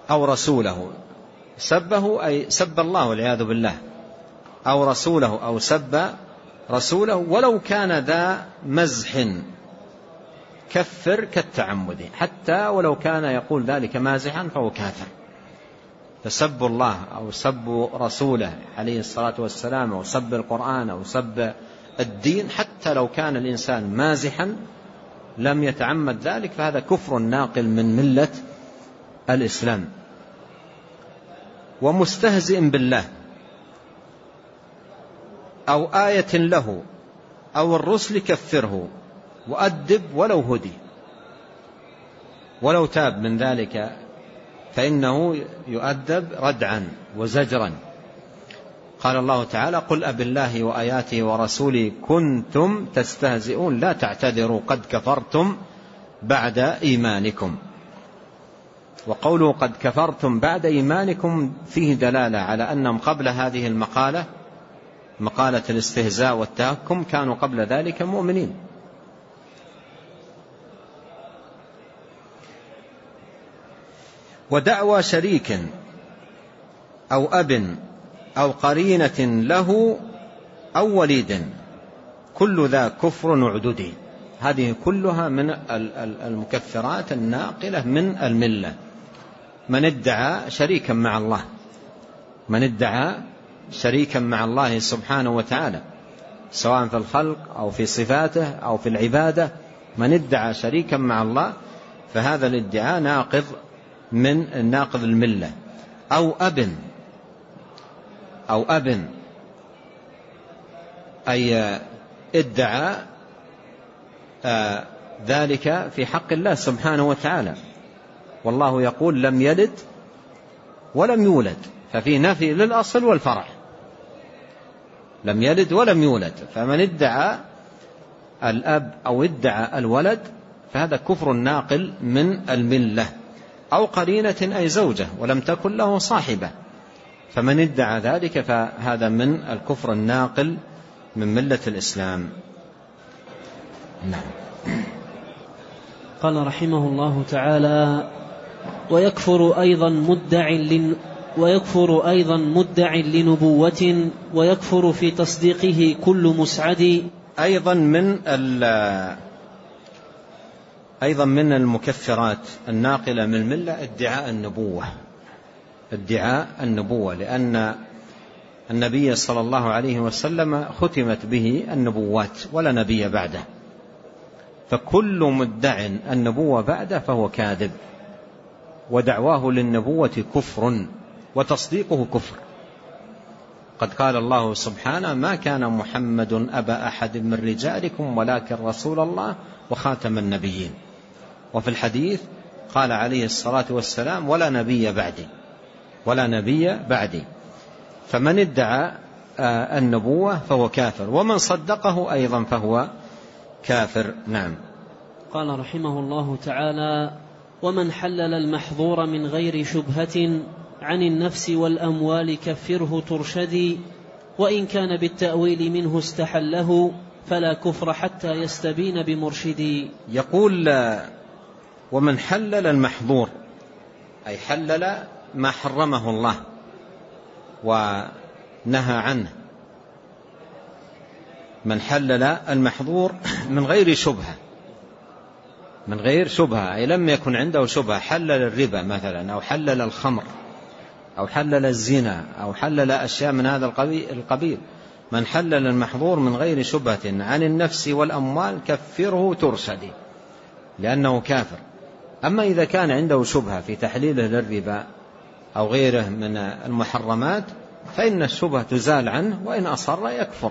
Speaker 2: أو رسوله، سبه أي سب الله والعياذ بالله، أو رسوله أو سب رسوله ولو كان ذا مزح كفر كالتعمد، حتى ولو كان يقول ذلك مازحا فهو كافر. فسب الله أو سب رسوله عليه الصلاة والسلام أو سب القرآن أو سب الدين، حتى لو كان الإنسان مازحا لم يتعمد ذلك، فهذا كفر ناقل من ملة الإسلام. ومستهزئ بالله أو آية له أو الرسل كفره وأدب ولو هدي، ولو تاب من ذلك فإنه يؤدب ردعا وزجرا. قال الله تعالى: قل أب الله وآياته ورسوله كنتم تستهزئون لا تعتذروا قد كفرتم بعد إيمانكم. وقوله قد كفرتم بعد إيمانكم فيه دلالة على أنهم قبل هذه المقالة، مقالة الاستهزاء والتهكم، كانوا قبل ذلك مؤمنين. ودعوى شريك أو أب أو قرينة له أو وليد كل ذا كفر وعدد. هذه كلها من المكفرات الناقلة من الملة. من ادعى شريكا مع الله، من ادعى شريكا مع الله سبحانه وتعالى سواء في الخلق أو في صفاته أو في العبادة، من ادعى شريكا مع الله فهذا الادعاء ناقض من ناقض الملة. أو أب أو أب أي ادعى آه ذلك في حق الله سبحانه وتعالى، والله يقول لم يلد ولم يولد، ففي نفي للأصل والفرع، لم يلد ولم يولد. فمن ادعى الأب أو ادعى الولد فهذا كفر ناقل من الملة. أو قرينة أي زوجة ولم تكن له صاحبة، فمن ادعى ذلك فهذا من الكفر الناقل من ملة الإسلام. نعم.
Speaker 1: قال رحمه الله تعالى: ويكفر أيضا مدع لن ويكفر أيضا مدع لنبوة ويكفر في تصديقه كل مسعد.
Speaker 2: أيضا من أيضا من المكفرات الناقلة من الملة ادعاء النبوة، ادعاء النبوة، لأن النبي صلى الله عليه وسلم ختمت به النبوات ولا نبي بعده، فكل مدع النبوة بعده فهو كاذب، ودعواه للنبوة كفر وتصديقه كفر. قد قال الله سبحانه: ما كان محمد أبا أحد من رجالكم ولكن رسول الله وخاتم النبيين. وفي الحديث قال عليه الصلاة والسلام: ولا نبي بعدي، ولا نبي بعدي. فمن ادعى النبوة فهو كافر، ومن صدقه أيضا فهو كافر. نعم.
Speaker 1: قال رحمه الله تعالى: ومن حلل المحظور من غير شبهة عن النفس والأموال كفره ترشدي، وإن كان بالتأويل منه استحله فلا كفر حتى يستبين بمرشدي.
Speaker 2: يقول: ومن حلل المحظور أي حلل ما حرمه الله ونهى عنه. من حلل المحظور من غير شبهة، من غير شبهة أي لم يكن عنده شبهة، حلل الربا مثلا أو حلل الخمر أو حلل الزنا أو حلل أشياء من هذا القبيل. من حلل المحظور من غير شبهة عن النفس والأموال كفره ترشدي، لأنه كافر. أما إذا كان عنده شبهة في تحليله للربا أو غيره من المحرمات فإن الشبهة تزال عنه، وإن أصر يكفر.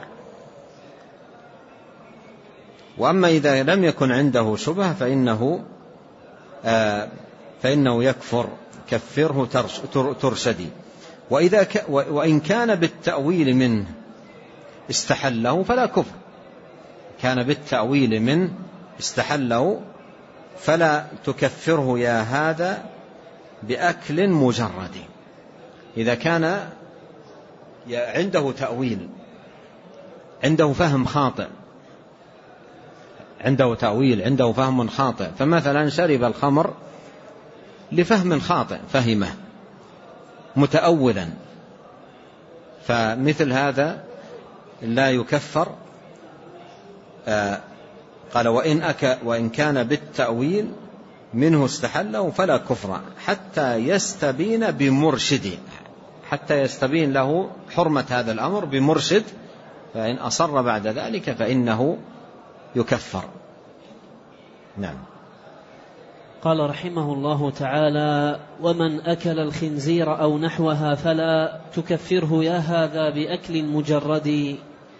Speaker 2: وأما إذا لم يكن عنده شبهة فإنه آه فإنه يكفر، كفره ترشدي. وإذا ك وإن كان بالتأويل منه استحله فلا كفر، كان بالتأويل منه استحله فلا تكفره يا هذا بأكل مجرد. إذا كان عنده تأويل، عنده فهم خاطئ، عنده تأويل، عنده فهم خاطئ، فمثلا شرب الخمر لفهم خاطئ فهمه متأولا، فمثل هذا لا يكفر. آه قال وإن, أك وإن كان بالتأويل منه استحله فلا كفر حتى يستبين بمرشد، حتى يستبين له حرمة هذا الأمر بمرشد، فإن أصر بعد ذلك فإنه يكفر. نعم.
Speaker 1: قال رحمه الله تعالى: ومن أكل الخنزير أو نحوها فلا تكفره يا هذا بأكل مجرد.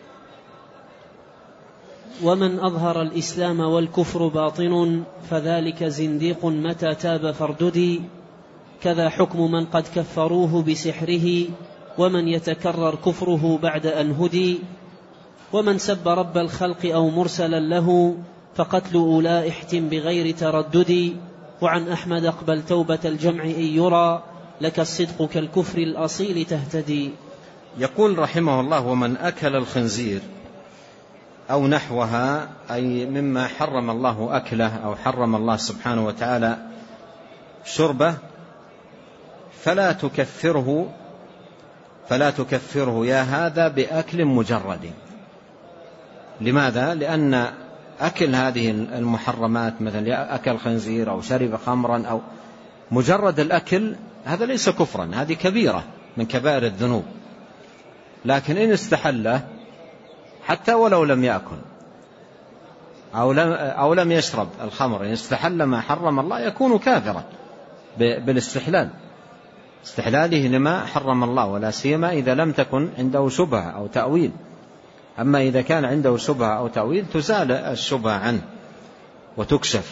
Speaker 1: ومن أظهر الإسلام والكفر باطن فذلك زنديق متى تاب فارددي، كذا حكم من قد كفروه بسحره ومن يتكرر كفره بعد أن هدي. ومن سب رب الخلق أو مرسلا له فقتل أولى احتم بغير تردد. وعن أحمد اقبل توبة الجمع إن يرى لك الصدق كالكفر الأصيل تهتدي.
Speaker 2: يقول رحمه الله: ومن أكل الخنزير أو نحوها، أي مما حرم الله أكله أو حرم الله سبحانه وتعالى شربه، فلا تكفره فلا تكفره يا هذا بأكل مجرد. لماذا؟ لأن أكل هذه المحرمات مثل أكل خنزير أو شرب خمرا أو مجرد الأكل هذا ليس كفرا، هذه كبيرة من كبائر الذنوب. لكن إن استحله حتى ولو لم يأكل أو لم, أو لم يشرب الخمر، إن استحل ما حرم الله يكون كافرا بالاستحلال، استحلاله لما حرم الله، ولا سيما إذا لم تكن عنده شبهة أو تأويل. أما إذا كان عنده شبهة أو تأويل تزال الشبهة عنه وتكشف.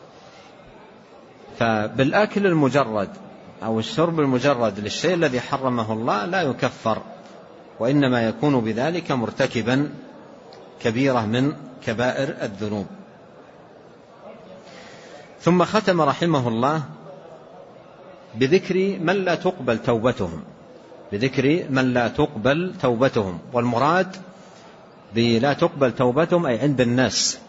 Speaker 2: فبالأكل المجرد أو الشرب المجرد للشيء الذي حرمه الله لا يكفر، وإنما يكون بذلك مرتكبا كبيرة من كبائر الذنوب. ثم ختم رحمه الله بذكر من لا تقبل توبتهم، بذكر من لا تقبل توبتهم. والمراد بلا تقبل توبتهم أي عند الناس.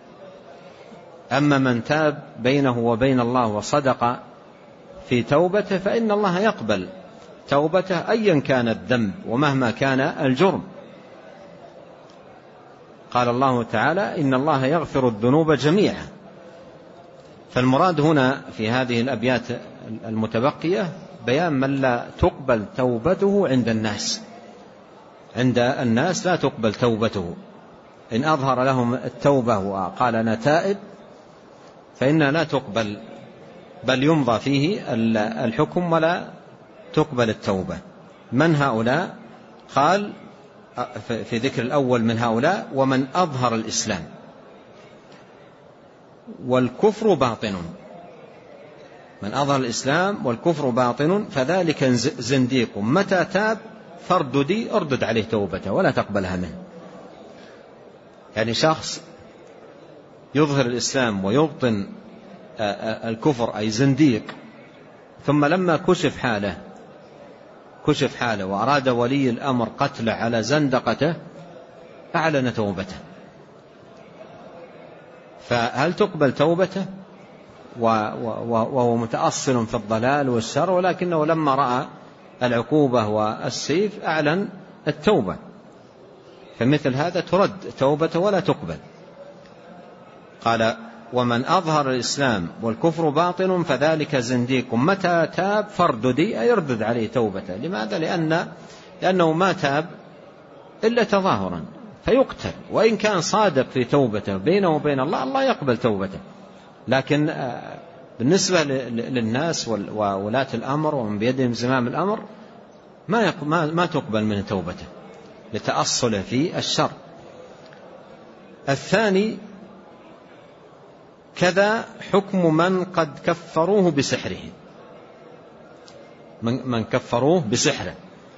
Speaker 2: أما من تاب بينه وبين الله وصدق في توبته فإن الله يقبل توبته أيا كان الذنب ومهما كان الجرم. قال الله تعالى: إن الله يغفر الذنوب جميعا. فالمراد هنا في هذه الأبيات المتبقية بيان من لا تقبل توبته عند الناس. عند الناس لا تقبل توبته. إن أظهر لهم التوبة وقال أنا تائب فإنها لا تقبل، بل يمضى فيه الحكم ولا تقبل التوبة. من هؤلاء؟ قال في ذكر الأول من هؤلاء: ومن أظهر الإسلام والكفر باطن. من أظهر الإسلام والكفر باطن فذلك زنديق متى تاب فارددي، اردد عليه توبته ولا تقبلها منه. يعني شخص يظهر الإسلام ويبطن الكفر أي زنديق، ثم لما كشف حاله كشف حاله وأراد ولي الأمر قتله على زندقته أعلن توبته. فهل تقبل توبته وهو متأصل في الضلال والشر، ولكنه لما رأى العقوبة والسيف أعلن التوبة؟ فمثل هذا ترد توبته ولا تقبل. قال: ومن أظهر الإسلام والكفر باطن فذلك زنديق متى تاب فارددي، أي يردد عليه توبته. لماذا؟ لأن لأنه ما تاب إلا تظاهرا فيقتل، وإن كان صادق في توبته بينه وبين الله الله يقبل توبته. لكن بالنسبة للناس وولاة الأمر ومن بيدهم زمام الأمر ما ما تقبل من توبته لتأصله في الشر. الثاني: كذا حكم من قد كفروه بسحره، من كفروه بسحره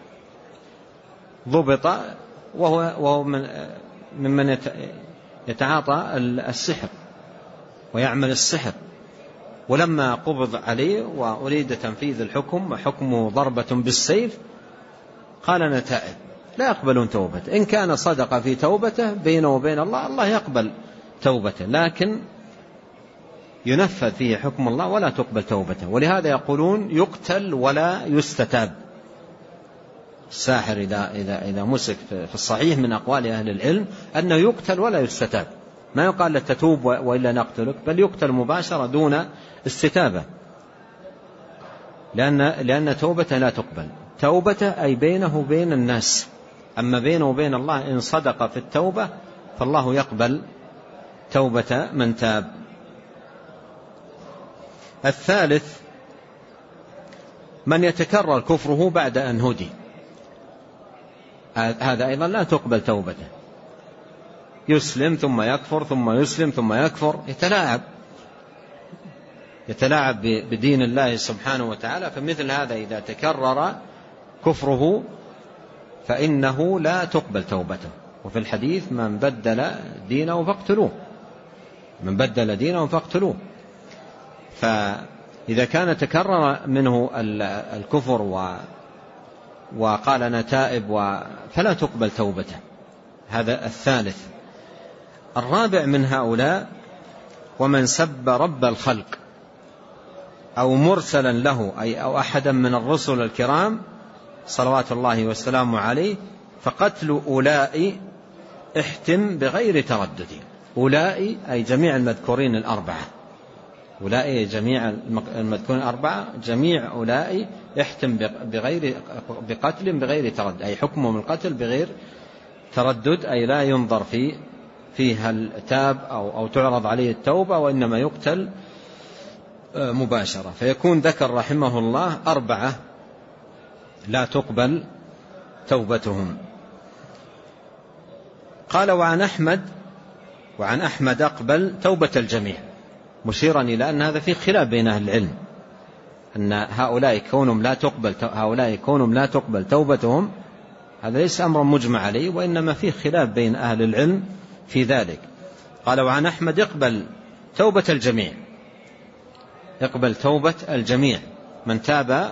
Speaker 2: ضبط وهو, وهو من ممن يتعاطى السحر ويعمل السحر، ولما قبض عليه وأريد تنفيذ الحكم وحكمه ضربة بالسيف قال أنا تائب، لا يقبلون توبته. إن كان صدق في توبته بينه وبين الله الله يقبل توبته، لكن ينفذ فيه حكم الله ولا تقبل توبته. ولهذا يقولون يقتل ولا يستتاب. الساحر إذا, إذا, إذا مسك في الصحيح من أقوال أهل العلم أنه يقتل ولا يستتاب، ما يقال له تتوب وإلا نقتلك، بل يقتل مباشرة دون استتابة، لأن, لأن توبته لا تقبل. توبته أي بينه وبين الناس، أما بينه وبين الله إن صدق في التوبة فالله يقبل توبة من تاب. الثالث من يتكرر كفره بعد أن هدي، هذا أيضا لا تقبل توبته، يسلم ثم يكفر ثم يسلم ثم يكفر، يتلاعب يتلاعب بدين الله سبحانه وتعالى. فمثل هذا إذا تكرر كفره فإنه لا تقبل توبته. وفي الحديث من بدل دينه فاقتلوه، من بدل دينه فاقتلوه. فإذا كان تكرر منه الكفر و وقال أنا تائب فلا تقبل توبته. هذا الثالث. الرابع من هؤلاء ومن سب رب الخلق أو مرسلا له أي أو أحدا من الرسل الكرام صلوات الله والسلام عليه، فقتل أولئك احتم بغير تردد. أولئك أي جميع المذكورين الأربعة، أولئك جميع المذكورين الأربعة، جميع أولئك احتم بغير بقتل بغير تردد، أي حكمهم القتل بغير تردد، أي لا ينظر في فيها التاب أو, أو تعرض عليه التوبة، وإنما يقتل مباشرة. فيكون ذكر رحمه الله أربعة لا تقبل توبتهم. قال وعن أحمد وعن أحمد أقبل توبة الجميع، مشيرا إلى أن هذا في خلاف بين أهل العلم، أن هؤلاء كونهم لا تقبل هؤلاء كونهم لا تقبل توبتهم هذا ليس أمر مجمع عليه، وإنما فيه خلاف بين أهل العلم في ذلك. قال وعن أحمد اقبل توبة الجميع، اقبل توبة الجميع، من تاب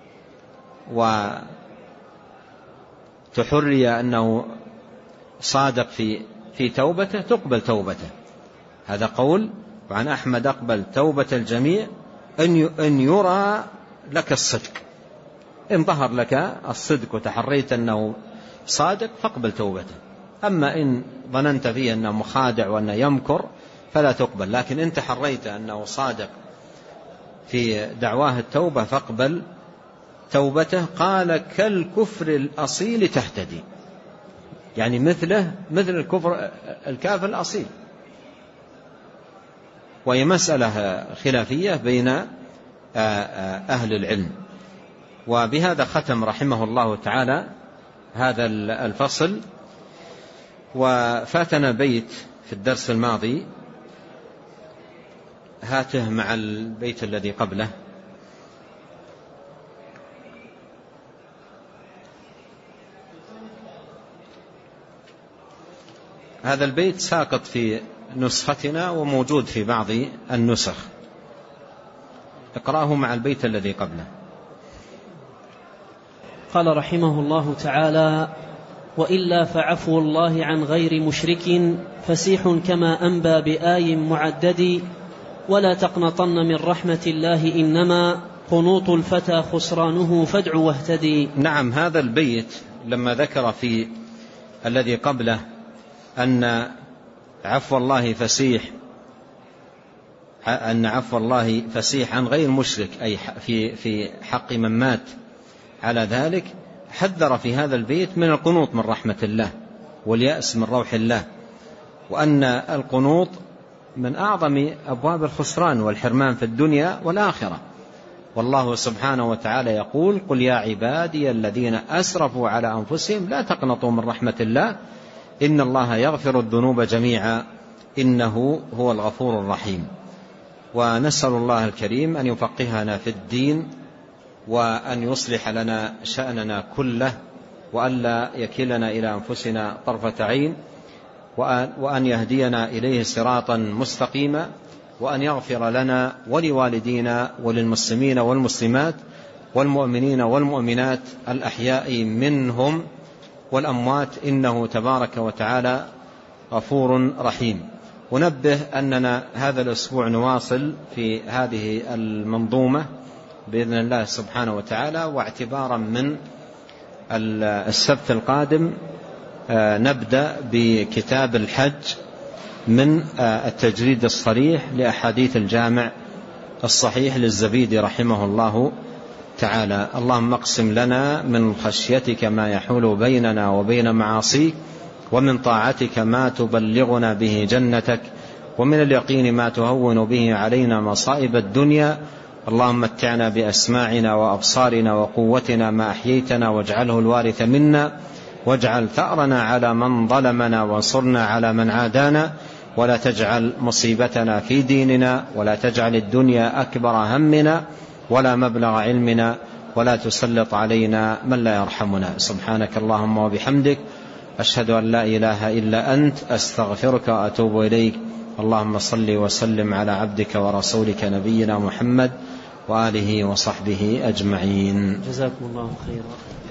Speaker 2: وتحري أنه صادق في في توبته تقبل توبته. هذا قول. وعن أحمد أقبل توبة الجميع أن يرى لك الصدق، إن ظهر لك الصدق وتحريت أنه صادق فاقبل توبته. أما إن ظننت فيه أنه مخادع وأنه يمكر فلا تقبل، لكن إن تحريت أنه صادق في دعواه التوبة فاقبل توبته. قال كالكفر الأصيل تهتدي، يعني مثله مثل الكفر الكافر الأصيل. وهي مسألة خلافية بين أهل العلم. وبهذا ختم رحمه الله تعالى هذا الفصل. وفاتنا بيت في الدرس الماضي، هاته مع البيت الذي قبله. هذا البيت ساقط في نسختنا وموجود في بعض النسخ، اقرأه مع البيت الذي قبله.
Speaker 1: قال رحمه الله تعالى: وإلا فعفو الله عن غير مشرك فسيح كما أنبى بآي معدد، ولا تقنطن من رحمة الله إنما قنوط الفتى خسرانه فادع واهتدي.
Speaker 2: نعم، هذا البيت لما ذكر في الذي قبله أن عفو الله فسيح أن عفو الله فسيح عن غير مشرك، أي في في حق من مات على ذلك، حذر في هذا البيت من القنوط من رحمة الله واليأس من روح الله، وأن القنوط من أعظم أبواب الخسران والحرمان في الدنيا والآخرة. والله سبحانه وتعالى يقول: قل يا عبادي الذين أسرفوا على أنفسهم لا تقنطوا من رحمة الله إن الله يغفر الذنوب جميعا إنه هو الغفور الرحيم. ونسأل الله الكريم أن يفقهنا في الدين، وأن يصلح لنا شأننا كله، وأن لا يكلنا إلى أنفسنا طرفة عين، وأن يهدينا إليه صراطا مستقيما، وأن يغفر لنا ولوالدينا وللمسلمين والمسلمات والمؤمنين والمؤمنات الأحياء منهم والأموات إنه تبارك وتعالى غفور رحيم. ونبه أننا هذا الأسبوع نواصل في هذه المنظومة بإذن الله سبحانه وتعالى، واعتبارا من السبت القادم نبدأ بكتاب الحج من التجريد الصريح لأحاديث الجامع الصحيح للزبيدي رحمه الله تعالى. اللهم اقسم لنا من خشيتك ما يحول بيننا وبين معاصيك، ومن طاعتك ما تبلغنا به جنتك، ومن اليقين ما تهون به علينا مصائب الدنيا. اللهم متعنا بأسماعنا وأبصارنا وقوتنا ما أحييتنا، واجعله الوارث منا، واجعل ثأرنا على من ظلمنا، وانصرنا على من عادانا، ولا تجعل مصيبتنا في ديننا، ولا تجعل الدنيا أكبر همنا ولا مبلغ علمنا، ولا تسلط علينا من لا يرحمنا. سبحانك اللهم وبحمدك، أشهد أن لا إله إلا أنت، أستغفرك وأتوب إليك. اللهم صل وسلم على عبدك ورسولك نبينا محمد وآله وصحبه أجمعين.
Speaker 1: جزاكم الله خيرا.